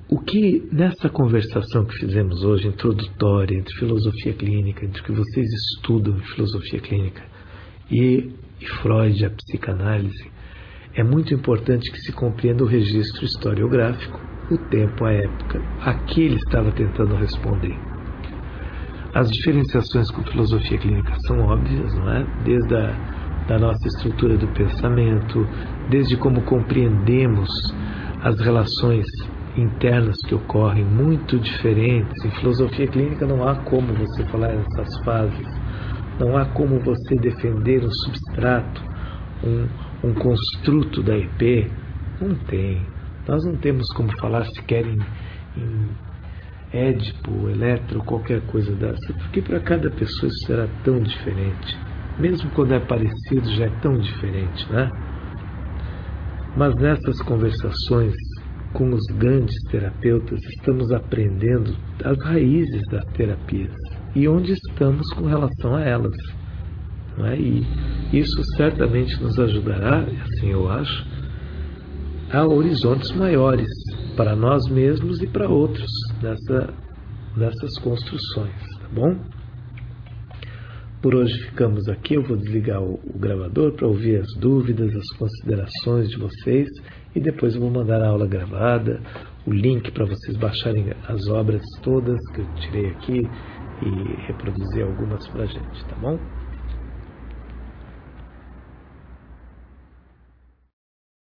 O que nessa conversação que fizemos hoje, introdutória, entre filosofia clínica, entre o que vocês estudam em filosofia clínica e, e Freud, a psicanálise, é muito importante que se compreenda o registro historiográfico, o tempo, a época, a que ele estava tentando responder. As diferenciações com filosofia clínica são óbvias, não é? Desde a da nossa estrutura do pensamento, desde como compreendemos as relações internas que ocorrem muito diferentes. Em filosofia clínica não há como você falar essas fases, não há como você defender um substrato, um, um construto da E P, não tem. Nós não temos como falar sequer em, em Édipo, Eletro, qualquer coisa dessa, porque para cada pessoa isso será tão diferente. Mesmo quando é parecido, já é tão diferente, né? Mas nessas conversações com os grandes terapeutas, estamos aprendendo as raízes das terapias e onde estamos com relação a elas, não é? E isso certamente nos ajudará, assim eu acho, a horizontes maiores para nós mesmos e para outros nessa, nessas construções, tá bom? Por hoje ficamos aqui, eu vou desligar o, o gravador para ouvir as dúvidas, as considerações de vocês e depois eu vou mandar a aula gravada, o link para vocês baixarem as obras todas que eu tirei aqui e reproduzir algumas para a gente, tá bom?